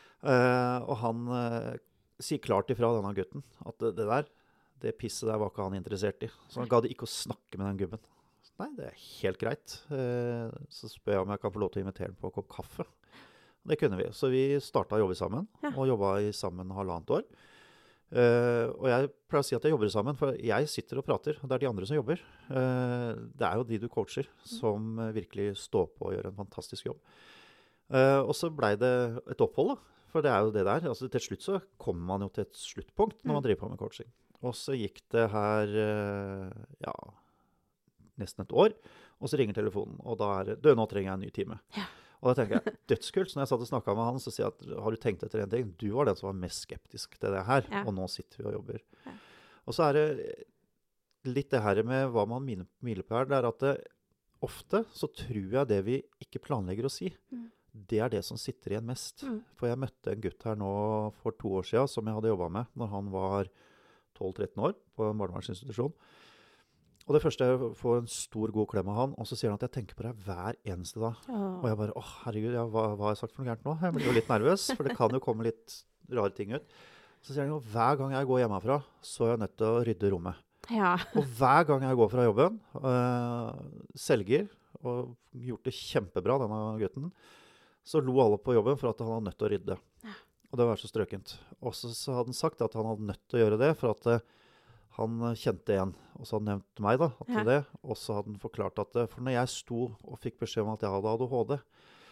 Uh, og han... Uh, sier klart ifra denne gutten at det, det der, det pisset der var ikke han interessert i. Så han gadd ikke å snakke med den gubben. Nei, det er helt greit. Eh, så spør jeg om jeg kan få lov til å invitere den på en kopp kaffe. Det kunne vi. Så vi startet å jobbe sammen, ja. og jobbet i sammen halvannet år. Eh, og jeg pleier å si at jeg jobber sammen, for jeg sitter og prater, og det er de andre som jobber. Eh, det er jo de du coacher, som virkelig står på og gjør en fantastisk jobb. Eh, og så ble det et opphold da. For det er jo det der. Altså, til slutt så kommer man jo til et sluttpunkt når man driver på med coaching. Og så gikk det her, ja, nesten et år, og så ringer telefonen, og da er det, du, nå trenger jeg en ny time. Ja. Og da tenker jeg, dødskult. Så når jeg satt og snakket med han, så sier jeg at, har du tenkt etter en ting? Du var den som var mest skeptisk til det her, ja. og nå sitter vi og jobber. Ja. Og så er det litt det her med hva man milepæler, det er at det, ofte så tror jeg det vi ikke planlegger å si, mm. det er det som sitter igjen mest. Mm. For jeg møtte en gutt her nå for to år siden som jeg hadde jobbet med når han var tolv tretten år på en barnevernsinstitusjon. Og det første er å få en stor, god klem av han, og så sier han at jeg tenker på deg hver eneste dag. Oh. Og jeg bare, åh, herregud, ja, hva, hva har jeg sagt for noe gærent nå? Jeg blir jo litt nervøs, for det kan jo komme litt rare ting ut. Så sier han jo, hver gang jeg går hjemmefra, så er jeg nødt til å rydde rommet. Ja. Og hver gang jeg går fra jobben, øh, selger, og gjort det kjempebra, denne gutten, så lo alle på jobben for at han hadde nødt til å rydde. Ja. Og det var så strøkent. Og så, så hadde han sagt at han hadde nødt til å gjøre det, for at uh, han kjente en. Og så hadde han nevnt meg da, at ja. det. Og så hadde han forklart at, uh, for når jeg sto og fikk beskjed om at jeg hadde A D H D,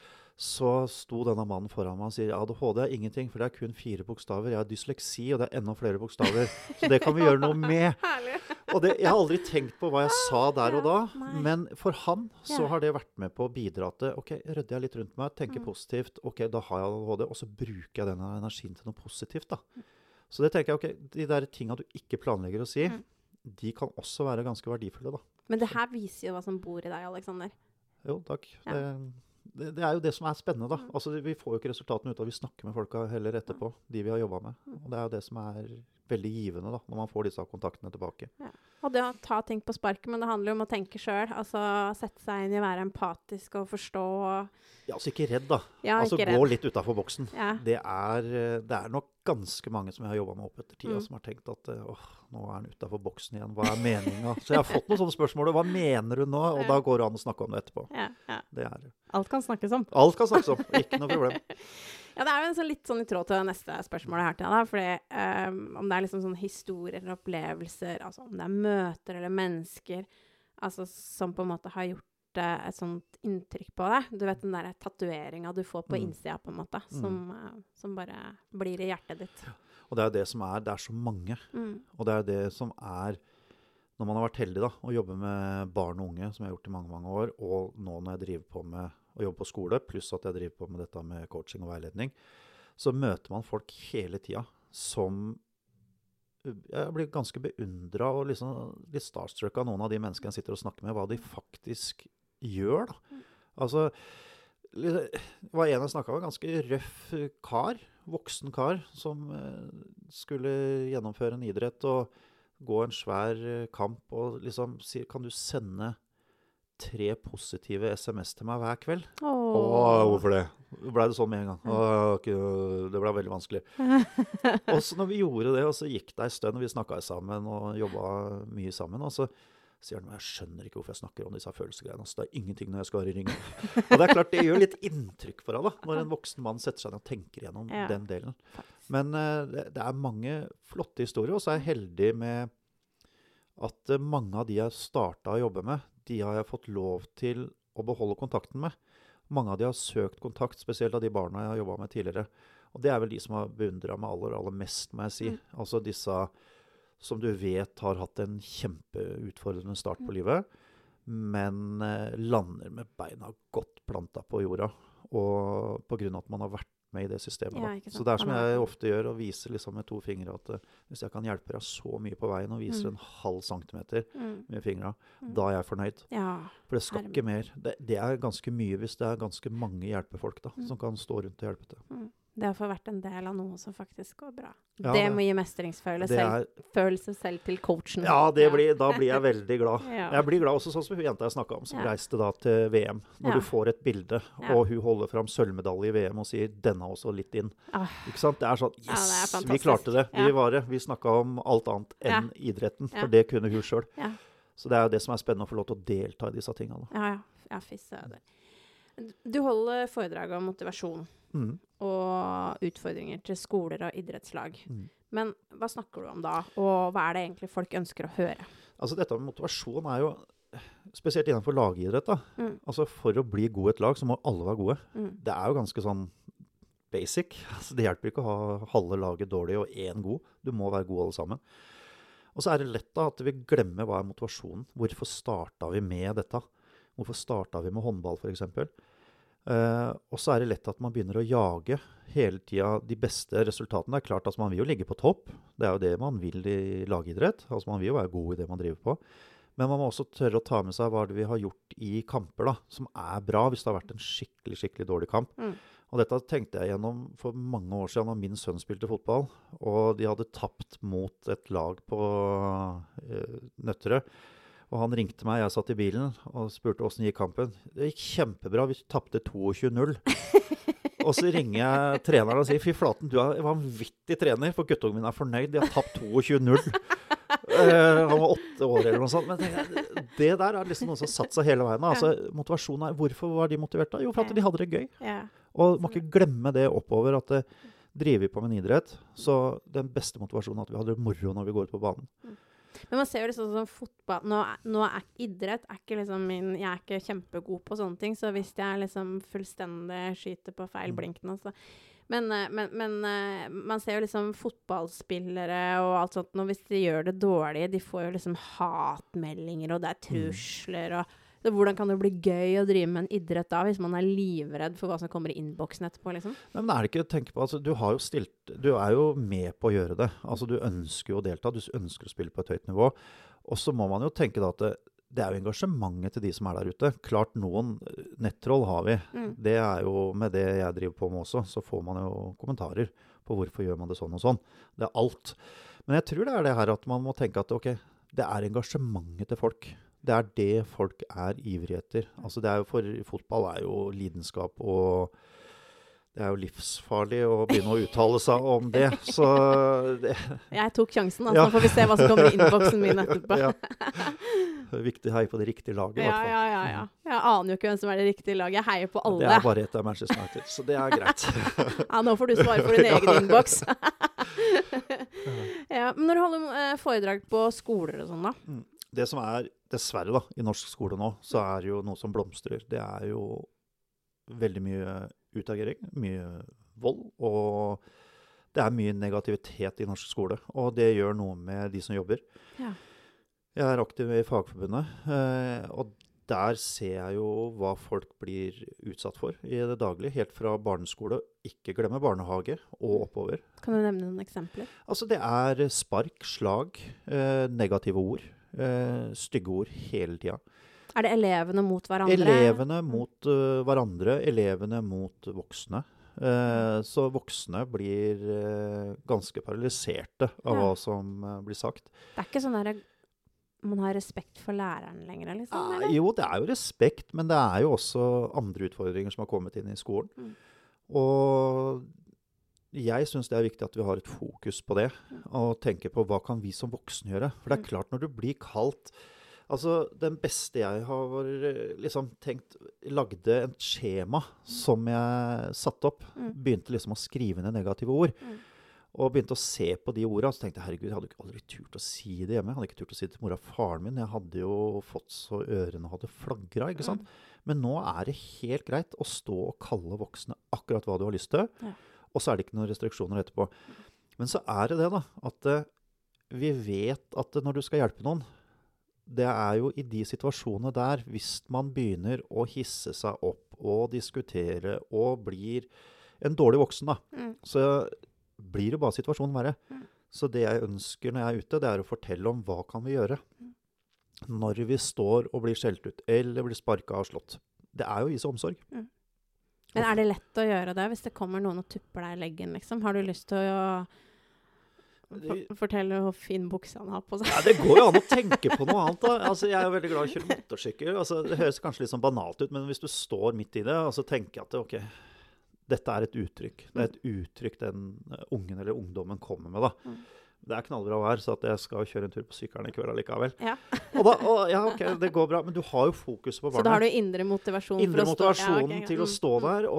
så sto denne mannen foran meg og sier, A D H D er ingenting, for det er kun fire bokstaver. Jeg har dysleksi, og det er enda flere bokstaver. Så det kan vi gjøre noe med. Og det, jeg har aldri tenkt på hva jeg sa der og da, ja, men for han så ja. har det vært med på å bidra til, ok, rydder jeg litt rundt meg, tenker mm. positivt, ok, da har jeg A D H D, og så bruker jeg denne energien til noe positivt da. Så det tenker jeg, ok, de der tingene du ikke planlegger å si, mm. de kan også være ganske verdifulle da. Men det her viser jo hva som bor i deg, Alexander. Jo, takk. Ja. Det, det, det er jo det som er spennende da. Altså, vi får jo ikke resultatene ut av, vi snakker med folka heller etterpå, de vi har jobbet med. Og det er jo det som er veldig givende da, når man får disse kontaktene tilbake. Ja. Og det å ta ting på sparket, men det handler jo om å tenke selv, altså sette seg inn i å være empatisk og forstå. Ja, altså ikke redd da. Ja, altså ikke gå redd. litt utenfor boksen. Ja. Det, er, det er nok ganske mange som jeg har jobbet med opp etter tida, mm. som har tenkt at, åh, nå er han utenfor boksen igjen, hva er meningen? Så jeg har fått noen sånne spørsmål, hva mener du nå? Og ja. da går det an å snakke om det etterpå. Ja, ja. Det er, alt kan snakkes om. Alt kan snakkes om, ikke noe problem. Ja, det er jo en sånn, litt sånn i tråd til neste spørsmål jeg har til deg, da, fordi um, om det er liksom sånn historier eller opplevelser, altså om det er møter eller mennesker, altså som på en måte har gjort uh, et sånt inntrykk på deg. Du vet den der tatoveringen du får på mm. innsida på en måte, som, uh, som bare blir i hjertet ditt. Ja. Og det er det som er, det er så mange. Mm. Og det er det som er, når man har vært heldig da, å jobbe med barn og unge, som jeg har gjort i mange, mange år, og nå når jeg driver på med å jobbe på skole, pluss at jeg driver på med dette med coaching og veiledning, så møter man folk hele tiden som jeg blir ganske beundret og liksom litt starstruck av noen av de menneskene jeg sitter og snakker med, hva de faktisk gjør da. Altså, det var en jeg snakket med, ganske røff kar, voksen kar, som skulle gjennomføre en idrett og gå en svær kamp, og liksom sier, kan du sende tre positive S M S til meg hver kveld? Åh, Åh hvorfor det? ble det sånn med en gang. Og det ble veldig vanskelig. Og så når vi gjorde det, og så gikk det en stund, og vi snakket sammen og jobbet mye sammen, og så sier han, jeg skjønner ikke hvorfor jeg snakker om disse følelsesgreiene. Altså, det er ingenting når jeg skal være i ringen. Og det er klart, det gjør litt inntrykk for deg da, når en voksen mann setter seg ned og tenker gjennom ja. Den delen. Men uh, det, det er mange flotte historier, og så er jeg heldig med at uh, mange av de jeg startet å jobbe med, de har jeg fått lov til å beholde kontakten med. Mange av de har søkt kontakt, spesielt av de barna jeg har jobbet med tidligere. Og det er vel de som har beundret meg aller, aller mest, må jeg si. Mm. Altså disse som du vet har hatt en kjempeutfordrende start på livet, men eh, lander med beina godt plantet på jorda, og på grunn av at man har vært med i det systemet. Ja, så det er som jeg ofte gjør, å vise liksom med to fingre at uh, hvis jeg kan hjelpe deg så mye på veien, og viser mm. en halv centimeter mm. med fingrene, mm. da er jeg fornøyd. Ja, for det skal herre. Ikke mer. Det, det er ganske mye hvis det er ganske mange hjelpefolk da, mm. som kan stå rundt og hjelpe til. Mm. Det har fått vært en del av noe som faktisk går bra. Ja, det må gi mestringsfølelse selv, følelse selv til coachen. Ja, det blir, da blir jeg veldig glad. Ja. Jeg blir glad også sånn som jenta jeg snakket om, som ja. Reiste da til V M. Når ja. Du får et bilde, ja. Og hun holder frem sølvmedalje i V M og sier, denne også litt inn. Ah. Ikke sant? Det er sånn, yes, ja, det er vi klarte det. Vi, var det. Vi snakket om alt annet enn ja. Idretten, for ja. Det kunne hun selv. Ja. Så det er jo det som er spennende å få lov til å delta i disse tingene. Ja, ja. Ja, fy søder. Du holder foredrag om motivasjon. Mm. Og utfordringer til skoler og idrettslag. Mm. Men hva snakker du om da? Og hva er det egentlig folk ønsker å høre? Altså dette med motivasjon er jo spesielt innenfor lagidrett da. Mm. Altså for å bli god i et lag så må alle være gode. Mm. Det er jo ganske sånn basic. Altså det hjelper ikke å ha halve laget dårlig og en god. Du må være god alle sammen. Og så er det lett da at vi glemmer hva er motivasjonen. Hvorfor startet vi med dette? Hvorfor startet vi med håndball for eksempel? Uh, og så er det lett at man begynner å jage hele tiden de beste resultatene. Det er klart at man vil jo ligge på topp. Det er jo det man vil i lagidrett. Altså man vil jo være god i det man driver på. Men man må også tørre å ta med seg hva det vi har gjort i kamper da, som er bra hvis det har vært en skikkelig, skikkelig dårlig kamp. Mm. Og dette tenkte jeg gjennom for mange år siden da min sønn spilte fotball, og de hadde tapt mot et lag på uh, Nøtterøy. Og han ringte meg, jeg satt i bilen og spurte hvordan gikk kampen. Det gikk kjempebra, vi tappte tjueto null. Og så ringer jeg treneren og sier, fy flaten, du er vanvittig trener, for guttungen min er fornøyd, de har tapt tjueto null. Uh, han var åtte år eller noe sånt, men det, det der er liksom noe som har satt seg hele veien. Altså, motivasjonen er, hvorfor var de motivert da? Jo, for at de hadde det gøy. Og man må ikke glemme det oppover, at det driver vi på med en idrett, så den beste motivasjonen er at vi hadde moro når vi går ut på banen. Men man ser jo liksom sånn fotball, nå, nå er idrett, er ikke liksom min, jeg er ikke kjempegod på sånne ting, så hvis jeg liksom fullstendig skyter på feil blinkene, så, men, men, men man ser jo liksom fotballspillere og alt sånt, og hvis de gjør det dårlig, de får jo liksom hatmeldinger, og det er trusler, og så hvordan kan det bli gøy å drive med en idrett da, hvis man er livredd for hva som kommer i innboksen etterpå, liksom? Men er det ikke å tenke på, altså, du har jo stilt, du er jo med på å gjøre det. Altså, du ønsker jo å delta, du ønsker å spille på et høyt nivå. Og så må man jo tenke da at det, det er jo engasjementet til de som er der ute. Klart noen nettroll har vi. Mm. Det er jo med det jeg driver på med også, så får man jo kommentarer på hvorfor gjør man det sånn og sånn. Det er alt. Men jeg tror det er det her at man må tenke at ok, det er engasjementet til folk. Det er det folk er ivrige etter. Altså det er jo for fotball er jo lidenskap, og det er jo livsfarlig å begynne å uttale seg om det. Så det. Jeg tok sjansen, altså. Ja. Får vi se hva som kommer i innboksen min etterpå. Ja. Det er viktig å heie på det riktige laget, i ja, hvert fall. Ja, ja, ja. Jeg aner jo ikke hvem som er det riktige laget. Jeg heier på alle. Det er bare et av Manchester United, så det er greit. Ja, nå får du svare for din egen innboks. Ja, men når du holder uh, foredrag på skoler og sånn da? Mm. Det som er dessverre da, i norsk skole nå, så er det jo noe som blomstrer. Det er jo veldig mye utagering, mye vold, og det er mye negativitet i norsk skole, og det gjør noe med de som jobber. Ja. Jeg er aktiv i Fagforbundet, og der ser jeg jo hva folk blir utsatt for i det daglige, helt fra barneskole, ikke glemme barnehage, og oppover. Kan du nevne noen eksempler? Altså det er spark, slag, negative ord, Uh, stygge ord hele tiden. Er det elevene mot hverandre? Elevene mot uh, hverandre, elevene mot voksne. Uh, så voksne blir uh, ganske paralyserte av ja. Hva som uh, blir sagt. Det er ikke sånn der man har respekt for læreren lenger, liksom? Uh, jo, det er jo respekt, men det er jo også andre utfordringer som har kommet inn i skolen. Mm. Og jeg synes det er viktig at vi har et fokus på det, og tenker på hva kan vi som voksne gjøre. For det er klart når du blir kalt, altså den beste jeg har liksom tenkt, lagde et skjema som jeg satte opp, begynte liksom å skrive ned negative ord, og begynte å se på de ordene, så tenkte jeg, herregud, jeg hadde ikke aldri turt å si det hjemme, jeg hadde ikke turt å si det til mora og faren min, jeg hadde jo fått så ørene hadde flagret, ikke sant? Men nå er det helt greit å stå og kalle voksne akkurat hva du har lyst til, ja. Og så er det ikke noen restriksjoner etterpå. Men så er det det da, at uh, vi vet at når du skal hjelpe noen, det er jo i de situasjonene der, hvis man begynner å hisse seg opp og diskutere og blir en dårlig voksen da, mm. så blir det bare situasjonen verre. Mm. Så det jeg ønsker når jeg er ute, det er å fortelle om hva kan vi gjøre mm. når vi står og blir skjelt ut, eller blir sparket og slått. Det er jo å vise omsorg. Mm. Men er det lett å gjøre det hvis det kommer noen og tupper deg i leggen, liksom? Har du lyst til å for, fortelle hvor fin bukse han har på seg? Ja, det går jo an å tenke på noe annet da. Altså, jeg er jo veldig glad i å kjøre motorsykkel. Altså, det høres kanskje litt sånn banalt ut, men hvis du står midt i det, og så tenker jeg at ok, dette er et uttrykk. Det er et uttrykk den ungen eller ungdommen kommer med da. Mm. Det er knallbra vær, så at jeg skal kjøre en tur på sykkelen i kveld allikevel. Ja. og da, og, ja, ok, det går bra, men du har jo fokus på barnet. Så da har du indre motivasjon indre for å stå, stå, ja, okay, til å stå der,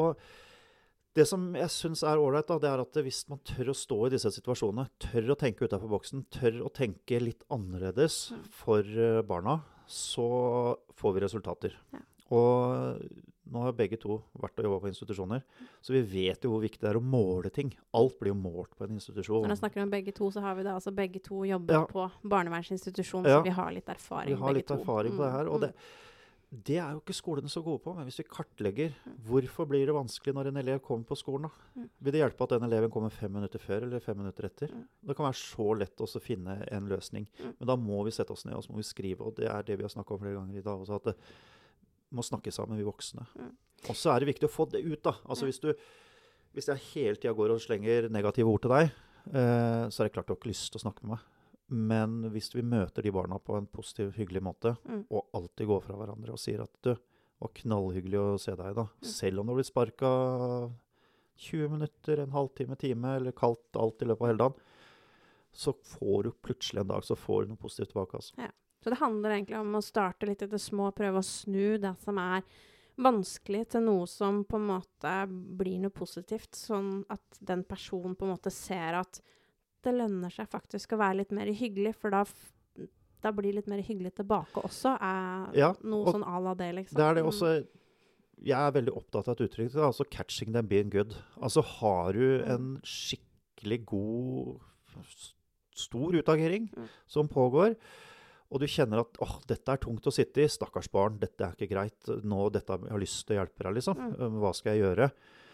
og det som jeg synes er ordentlig da, det er at hvis man tør å stå i disse situasjonene, tør å tenke utenfor boksen, tør å tenke litt annerledes for barna, så får vi resultater. Ja. Og nå har begge to vært og jobbet på institusjoner, så vi vet jo hvor viktig det er å måle ting. Alt blir jo målt på en institusjon. Når jeg snakker om begge to, så har vi da altså begge to jobbet ja. på barnevernsinstitusjon, ja. så vi har litt erfaring. Vi har litt to. erfaring på det her, og det, det er jo ikke skolene så gode på, men hvis vi kartlegger, hvorfor blir det vanskelig når en elev kommer på skolen da? Vil det hjelpe at den eleven kommer fem minutter før eller fem minutter etter? Det kan være så lett også å finne en løsning, men da må vi sette oss ned og så må vi skrive, og det er det vi har snakket om flere ganger i dag også, at det må snakke sammen, vi voksne. Mm. Og så er det viktig å få det ut da. Altså mm. hvis, du, hvis jeg hele tiden går og slenger negative ord til deg, eh, så er det klart du har ikke lyst til å snakke med meg. Men hvis vi møter de barna på en positiv, hyggelig måte, mm. og alltid går fra hverandre og sier at du, det var knallhyggelig å se deg da, mm. selv om du har blitt sparket tjue minutter, en halvtime, time, eller kaldt alt i løpet av hele dagen, så får du plutselig en dag, så får du noe positivt tilbake. Altså. Ja. Så det handler egentlig om å starte litt etter små, prøve å snu det som er vanskelig til noe som på en måte blir noe positivt, sånn at den personen på en måte ser at det lønner seg faktisk å være litt mer hyggelig, for da, da blir litt mer hyggelig tilbake også, er ja, noe sånn à la det, liksom. Det er det også, jeg er veldig opptatt av et uttrykk, altså catching them being good. Altså har du en skikkelig god, stor utagering mm. som pågår, og du kjenner at, åh, dette er tungt å sitte i, stakkars barn, dette er ikke greit, nå dette jeg har lyst til å hjelpe deg, liksom. Mm. Hva skal jeg gjøre?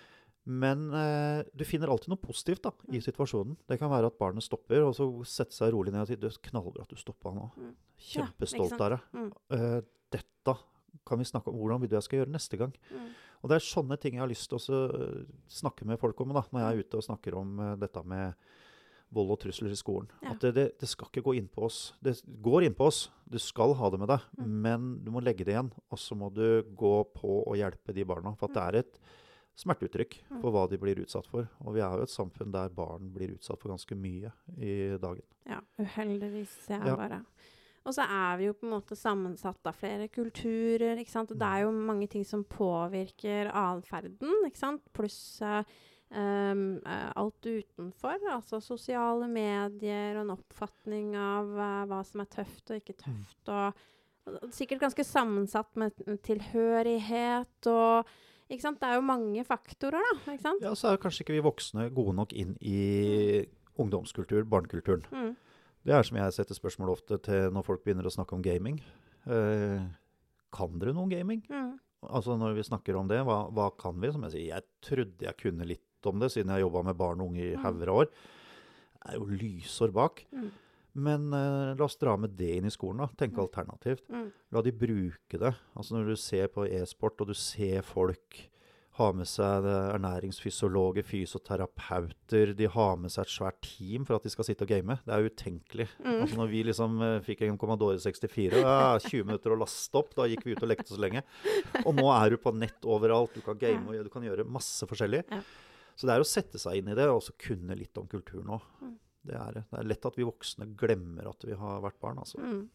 Men eh, du finner alltid noe positivt da, i situasjonen. Det kan være at barnet stopper, og så setter seg rolig ned og sier, det er knallbra at du stoppet nå. Mm. Kjempestolt av deg. Mm. Uh, dette kan vi snakke om, hvordan vil du jeg skal gjøre neste gang? Mm. Og det er sånne ting jeg har lyst til å snakke med folk om da, når jeg er ute og snakker om uh, dette med vold og trusler i skolen. Ja. At det, det, det skal ikke gå inn på oss. Det går inn på oss. Du skal ha det med deg, mm. men du må legge det igjen, og så må du gå på og hjelpe de barna, for at det er et smerteuttrykk mm. for hva de blir utsatt for. Og vi er jo et samfunn der barn blir utsatt for ganske mye i dagen. Ja, uheldigvis, ja, ja. bare. Og så er vi jo på en måte sammensatt av flere kulturer, ikke sant? Og det er jo mange ting som påvirker adferden, ikke sant? Pluss uh, Um, uh, alt utenfor, altså sosiale medier og en oppfatning av uh, hva som er tøft og ikke tøft, og, og sikkert ganske sammensatt med tilhørighet, og ikke sant? Det er jo mange faktorer da, ikke sant? Ja, så er kanskje ikke vi voksne gode nok inn i ungdomskultur, barnekulturen. Mm. Det er som jeg setter spørsmål ofte til når folk begynner å snakke om gaming. Uh, kan dere noe om gaming? Mm. Altså når vi snakker om det, hva, hva kan vi? Som jeg sier, jeg trodde jeg kunne litt om det, siden jeg jobbet med barn og unge i hauger av år. Det er jo lysår bak. Mm. Men uh, la oss dra med det inn i skolen da. Tenk mm. alternativt. Mm. La de bruke det. Altså når du ser på e-sport, og du ser folk har med seg ernæringsfysiologer, fysioterapeuter, de har med seg et svært team for at de skal sitte og game. Det er utenkelig. Mm. Altså når vi liksom uh, fikk en Commodore sekstifire, ja, tjue minutter å laste opp, da gikk vi ut og lekte så lenge. Og nå er du på nett overalt, du kan game og du kan gjøre masse forskjellig. Ja. Så det er å sette seg inn i det, og så kunne litt om kulturen også. Mm. Det er det. Det er lett at vi voksne glemmer at vi har vært barn, altså. Mm.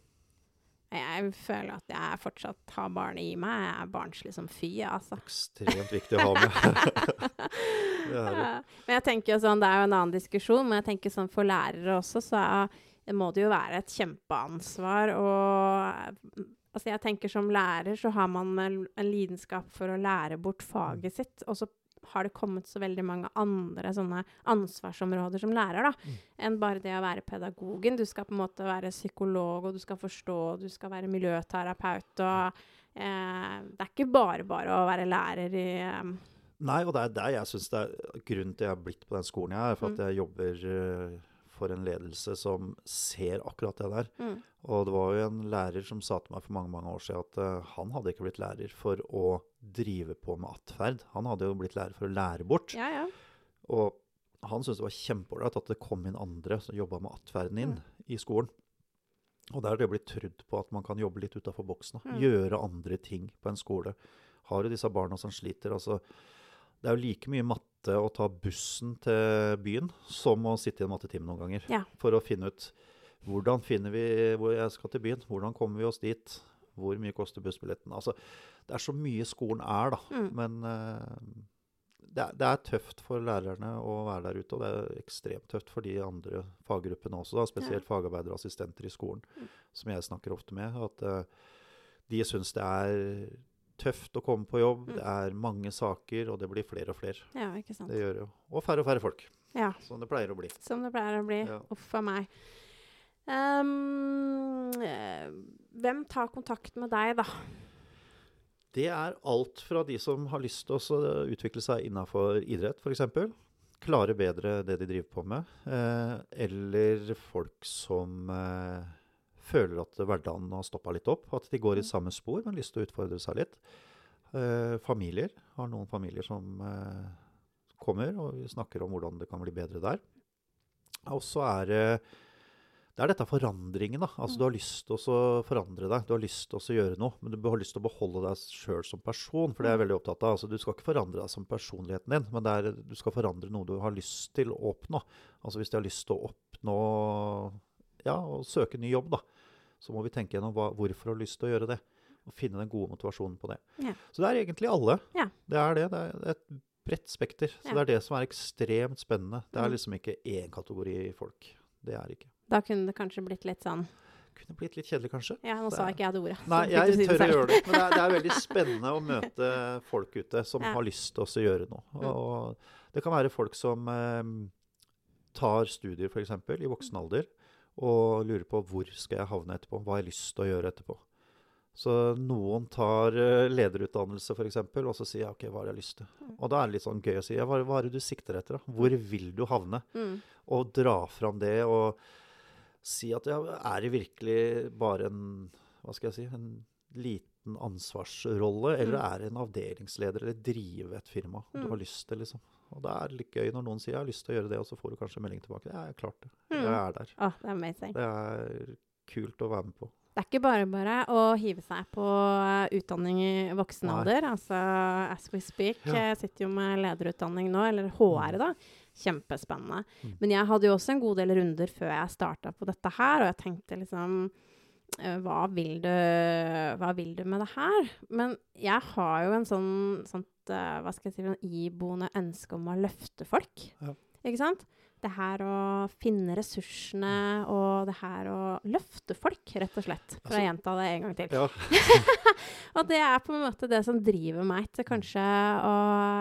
Jeg føler at jeg fortsatt har barn i meg. Jeg er barnslig som fy, altså. Ekstremt viktig å ha med. Det er det. Men jeg tenker jo sånn, det er jo en annen diskusjon, men jeg tenker sånn for lærere også, så er, må det jo være et kjempeansvar. Og altså jeg tenker som lærer så har man en, en lidenskap for å lære bort faget sitt, og så har det kommet så veldig mange andre sånne ansvarsområder som lærer da, mm. enn bare det å være pedagogen. Du skal på en måte være psykolog, og du skal forstå, du skal være miljøterapeut, og eh, det er ikke bare bare å være lærer i... Um... Nei, og det er der jeg synes det er grunnen til jeg har blitt på den skolen jeg er, for at jeg jobber uh, for en ledelse som ser akkurat det der. Mm. Og det var jo en lærer som sa til meg for mange, mange år siden at uh, han hadde ikke blitt lærer for å drive på med attferd. Han hadde jo blitt lærer for å lære bort. Ja, ja. Og han syntes det var kjempeålreit at det kom inn andre som jobbet med attferden inn mm. i skolen. Og der er det blitt trudd på at man kan jobbe litt utenfor boksen. Mm. Gjøre andre ting på en skole. Har du disse barna som sliter? Altså, det er jo like mye matte å ta bussen til byen som å sitte i en mattetime noen ganger. Ja. For å finne ut hvordan finner vi hvor jeg skal til byen? Hvordan kommer vi oss dit? Hvor mye koster bussbilletten? Altså, det er så mye skolen er, da. Mm. Men uh, det, er, det er tøft for lærerne å være der ute, og det er ekstremt tøft for de andre faggruppene også, da, spesielt ja. Fagarbeidere og assistenter i skolen, mm. som jeg snakker ofte med, at uh, de synes det er tøft å komme på jobb, mm. det er mange saker, og det blir flere og flere. Ja, ikke sant. Det gjør jo. Og færre og færre folk. Ja. Som det pleier å bli. Som det pleier å bli. Ja. Uff a meg. Um, hvem tar kontakt med deg da? Det er alt fra de som har lyst til å utvikle seg innenfor idrett, for eksempel. Klare bedre det de driver på med. Eh, eller folk som eh, føler at hverdagen har stoppet litt opp. At de går i samme spor, men har lyst til å utfordre seg litt. Eh, familier. Har noen familier som eh, kommer, og vi snakker om hvordan det kan bli bedre der. Og så er det Det er dette forandringen da. Altså, du har lyst til å forandre deg. Du har lyst til å gjøre noe, men du har lyst til å beholde deg selv som person, for det er jeg veldig opptatt av. Altså, du skal ikke forandre deg som personligheten din, men det er, du skal forandre noe du har lyst til å oppnå. Altså, hvis du har lyst til å oppnå, ja, og søke ny jobb da, så må vi tenke gjennom hva, hvorfor du har lyst til å gjøre det, og finne den gode motivasjonen på det. Ja. Så det er egentlig alle. Ja. Det er det. Det er et bredt spekter. Så ja. Det er det som er ekstremt spennende. Det er liksom ikke én kategori folk. Det er ikke. Da kunne det kanskje blitt litt sånn... Kunne blitt litt kjedelig, kanskje. Ja, nå det sa er... ikke jeg det ordet. Nei, jeg si tør å gjøre det. Men det er, det er veldig spennende å møte folk ute som ja. Har lyst til å gjøre noe. Mm. Og det kan være folk som eh, tar studier, for eksempel, i voksen alder, og lurer på hvor skal jeg havne etterpå, hva har jeg lyst til å gjøre etterpå. Så noen tar uh, lederutdannelse, for eksempel, og så sier jeg, ok, hva har jeg lyst til? Mm. Og da er det litt sånn gøy å si, ja, hva, hva er det du sikter etter da? Hvor vil du havne? Mm. Og dra fram det, og si at ja, er det virkelig bare en, hva skal jeg si, en liten ansvarsrolle, eller mm. er det en avdelingsleder, eller drive et firma mm. du har lyst til, liksom. Og det er litt gøy når noen sier, jeg har lyst til å gjøre det, og så får du kanskje melding tilbake. Ja, jeg har klart det. Mm. Jeg er der. Åh, det er amazing. Det er kult å være med på. Det er ikke bare bare å hive seg på utdanning i voksen alder. Altså, as we speak, ja. Jeg sitter jo med lederutdanning nå, eller H R da. Kjempespennende. Mm. Men jeg hadde jo også en god del runder før jeg startet på dette her, og jeg tenkte liksom, hva vil du, hva vil du med det her? Men jeg har jo en sånn, sånt, hva skal jeg si, en iboende ønske om å løfte folk. Ja. Ikke sant? Det her å finne ressursene, og det her å løfte folk, rett og slett. For altså, å gjenta det en gang til. Ja. Og det er på en måte det som driver meg til kanskje å,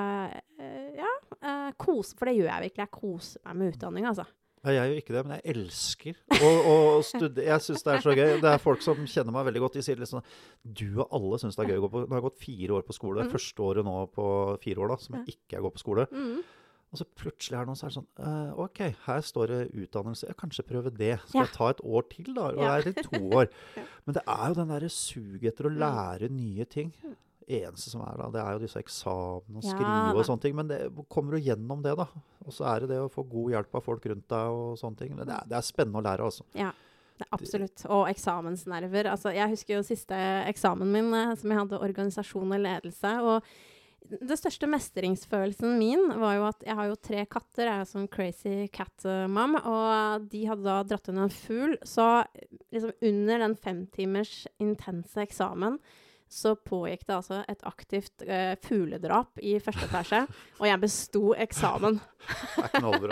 ja, kose, for det gjør jeg virkelig. Jeg koser meg med utdanning, altså. Ja, jeg gjør ikke det, men jeg elsker å, å studere. Jeg synes det er så gøy. Det er folk som kjenner meg veldig godt. De sier liksom, du og alle synes det er gøy å gå på. Nå har jeg gått fire år på skole. Det er mm. første året nå på fire år da, som jeg ikke er gått på skole. Mm. Og så plutselig er det noen som er sånn, uh, ok, her står det utdannelse, jeg kanskje prøve det. Skal ja. Jeg ta et år til da? Og ja. Er det to år? ja. Men det er jo den der sug etter å lære nye ting. eneste som er da, det er jo disse eksamen og Ja, skrive og da. sånne ting, men det kommer du gjennom det da. Og så er det det å få god hjelp av folk rundt deg og sånne ting. Det er, det er spennende å lære, altså. Ja, det er absolutt. Og eksamensnerver. Altså, jeg husker jo siste eksamen min, eh, som jeg hadde organisasjon og ledelse. Og det største mestringsfølelsen min var jo at jeg har jo tre katter. Jeg er jo sånn crazy cat mom, og de hadde da dratt inn en fugl. Så liksom under den femtimers intense eksamen, så pågikk det altså et aktivt uh, fugledrap i første etasje, og jeg besto eksamen. Det er knallbra.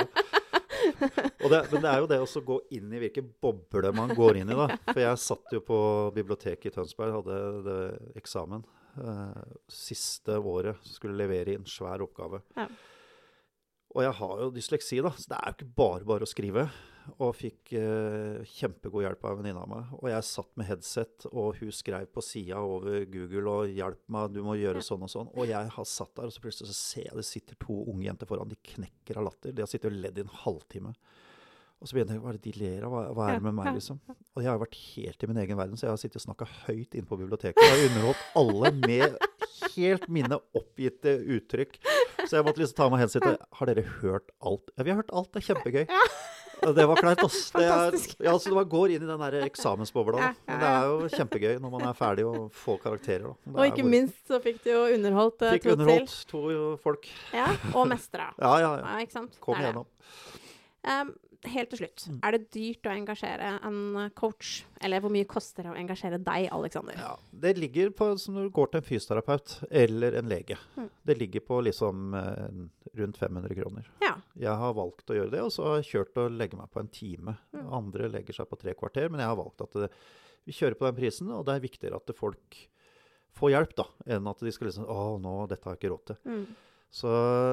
Og det, men det er jo det også å gå inn i hvilke boble man går inn i da. For jeg satt jo på biblioteket i Tønsberg, hadde det eksamen. Uh, siste året skulle levere inn svær oppgave. Ja. Og jeg har jo dysleksi da, så det er jo ikke bare bare å skrive. Og fikk uh, kjempegod hjelp av en venninne av meg. Og jeg satt med headset, og hun skrev på siden over Google og hjelp meg, du må gjøre sånn og sånn. Og jeg har satt der, og så plutselig så ser jeg det sitter to unge jenter foran, de knekker av latter. De har sittet og ledd i en halvtime. Og så begynner jeg, hva er det de ler av? Hva, hva er det med meg, liksom? Og jeg har vært helt i min egen verden, så jeg har sittet og snakket høyt inne på biblioteket. Jeg har underholdt alle med helt mine oppgitte uttrykk. Så jeg måtte liksom ta meg headsetet. Har dere hørt alt? Ja, vi har hørt alt, det er kjempegøy. Det var kleint, ass. Det er, ja, så det bare går inn i den der eksamensbobla. Da. Men det er jo kjempegøy når man er ferdig og får karakterer. Da. Og ikke minst så fikk du jo underholdt uh, fikk to underholdt til. to folk. Ja, og mestra. Ja, ja, ja. Ja, ikke sant? Kom Det er det. igjennom. Um, helt til slutt, er det dyrt å engasjere en uh, coach? Eller hvor mye koster det å engasjere deg, Alexander? Ja, det ligger på, som når du går til en fysioterapeut eller en lege. Mm. Det ligger på liksom eh, rundt fem hundre kroner. Ja. Jeg har valgt å gjøre det, og så har jeg kjørt å legge meg på en time. Mm. Andre legger seg på tre kvarter, men jeg har valgt at det, vi kjører på den prisen, og det er viktigere at folk får hjelp da, enn at de skal liksom, å, nå, dette har jeg ikke råd til. Mm. Så,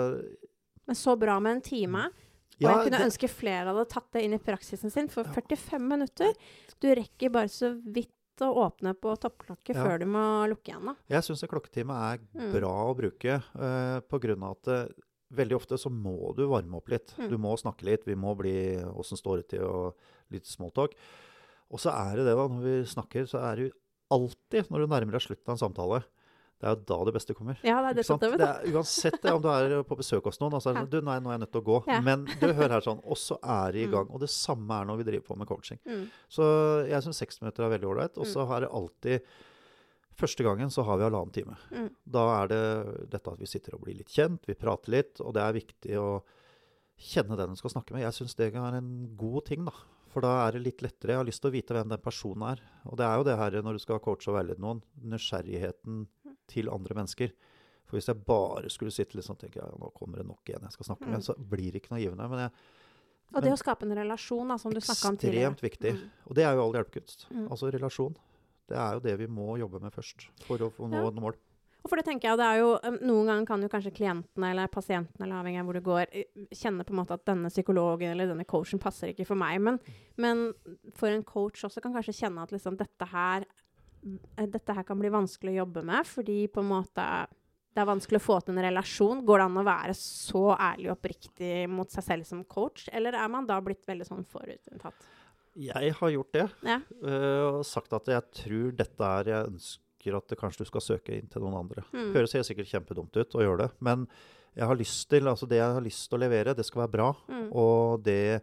Men så bra med en time. Og ja, jeg kunne det, ønske flere hadde tatt det inn i praksisen sin for førtifem minutter. Du rekker bare så vidt å åpne på topplokket Ja. før du må lukke igjen da. jeg synes en klokketime er Mm. bra å bruke, eh, på grunn av at eh, veldig ofte så må du varme opp litt. Mm. Du må snakke litt, vi må bli hvordan står det til, og litt smalltalk. Og så er det det da, når vi snakker, så er det jo alltid, når du nærmer deg slutten av en samtale, det er jo da det beste kommer. Ja, det er det Ikke sant? satt over Det da. er, uansett det, om du er på besøk hos noen, og så er det sånn, du, nei, nå er jeg nødt til å gå. Ja. Men du, hør her sånn, og så er det i Mm. gang. Og det samme er når vi driver på med coaching. Mm. Så jeg synes seks minutter er veldig ordentlig, og så har det alltid, første gangen så har vi halvannen time. Mm. Da er det dette at vi sitter og blir litt kjent, vi prater litt, og det er viktig å kjenne den du skal snakke med. Jeg synes det er en god ting da, for da er det litt lettere. Jeg har lyst til å vite hvem den personen er. Og det er jo det her når du skal coache og veilede noen, nysgjerrigheten til andre mennesker. For hvis jeg bare skulle sitte litt sånn, tenker jeg, ja, nå kommer det nok en jeg skal snakke Mm. med, så blir det ikke noe givende. Men jeg, Og det å skape en relasjon da, som du snakket om tidligere. ekstremt viktig. Mm. Og det er jo all hjelpekunst. Mm. Altså relasjon. Det er jo det vi må jobbe med først, for å få nå Ja. et mål. Og for det tenker jeg, det er jo, um, noen ganger kan jo kanskje klientene eller pasienten, eller avhengig av hvor det går, eh, kjenne på en måte at denne psykologen eller denne coachen passer ikke for meg. Men, men for en coach også kan kanskje kjenne at liksom dette her, eh, dette her kan bli vanskelig å jobbe med, fordi på en måte det er vanskelig å få til en relasjon. Går det an å være så ærlig og oppriktig mot seg selv som coach, eller er man da blitt veldig sånn forutinntatt? Jeg har gjort det, Ja. øh, og sagt at jeg tror dette er, jeg ønsker at det kanskje du skal søke inn til noen andre. Mm. Høres helt sikkert kjempedumt ut å gjøre det, men jeg har lyst til, altså det jeg har lyst til å levere, det skal være bra, Mm. og det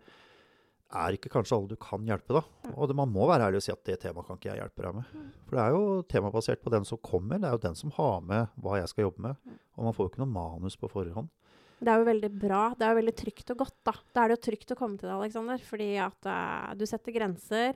er ikke kanskje alle du kan hjelpe da. Mm. Og det, man må være ærlig og si at det temaet kan ikke jeg hjelpe deg med. Mm. For det er jo temabasert på den som kommer, det er jo den som har med hva jeg skal jobbe med, Mm. og man får jo ikke noe manus på forhånd. Det er jo veldig bra. Det er jo veldig trygt og godt, da. Da er det jo trygt å komme til deg, Alexander, fordi at uh, du setter grenser,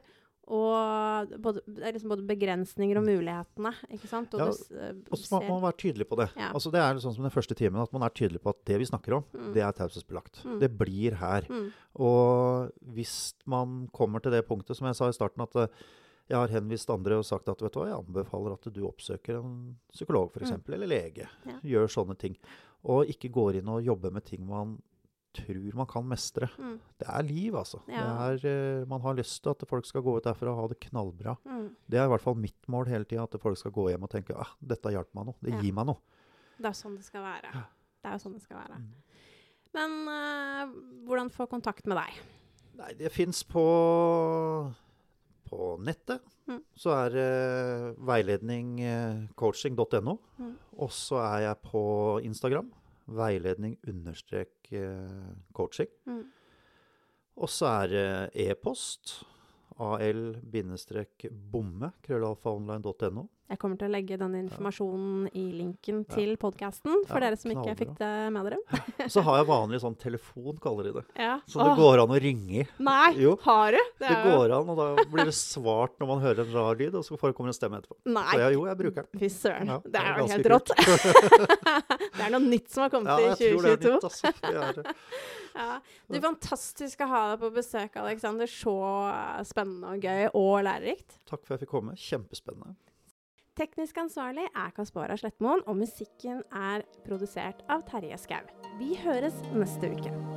og både, det er liksom både begrensninger og mulighetene, ikke sant? Og Ja, du, s- uh, Og så må ser- man være tydelig på det. Ja. Altså det er sånn som den første timen, at man er tydelig på at det vi snakker om, Mm. det er taushetsbelagt. Mm. Det blir her. Mm. Og hvis man kommer til det punktet, som jeg sa i starten, at eh, jeg har henvist andre og sagt at, vet du hva, jeg anbefaler at du oppsøker en psykolog for eksempel, eller lege. Ja. Gjør sånne ting. Og ikke går inn og jobber med ting man tror man kan mestre. Mm. Det er liv, altså. Ja. Det er, eh, man har lyst til at folk skal gå ut derfra og ha det knallbra. Mm. Det er i hvert fall mitt mål hele tiden, at folk skal gå hjem og tenke, ah, dette hjelper meg nå. Det Ja. gir meg noe. Det er sånn det skal være. Ja. Det er jo sånn det skal være. Mm. Men uh, hvordan få kontakt med deg? Nei, det finnes på, på nettet. Mm. Så er det veiledning eh, coaching punktum no. Mm. Og så er jeg på Instagram, veiledning understrek eh, coaching. Mm. Og så er det e-post, al-bomme, krøllalfaonline.no. Jeg kommer til å legge den informasjonen i linken til podcasten, for Ja, dere som ikke knallbra. fikk det med dere. Så har jeg vanlig sånn telefon, kaller de det. Ja. Så det Åh, går an å ringe. Nei, Jo, har du? det er jo- går an, og da blir det svart når man hører en rar lyd, og så kommer en stemme etterpå. Nei. Så jeg, jo, jeg bruker den. Fy søren, Ja, det er jo ganske helt rått. det er noe nytt som har kommet Ja, i jeg tror det er tjue tjueto. nytt, altså. Det er, Ja. Du, fantastisk å ha deg på besøk, Alexander. Så spennende og gøy og lærerikt. takk for at jeg fikk komme. Kjempespennende. Teknisk ansvarlig er Kaspara Slettmoen, og musikken er produsert av Terje Skau. Vi høres neste uke.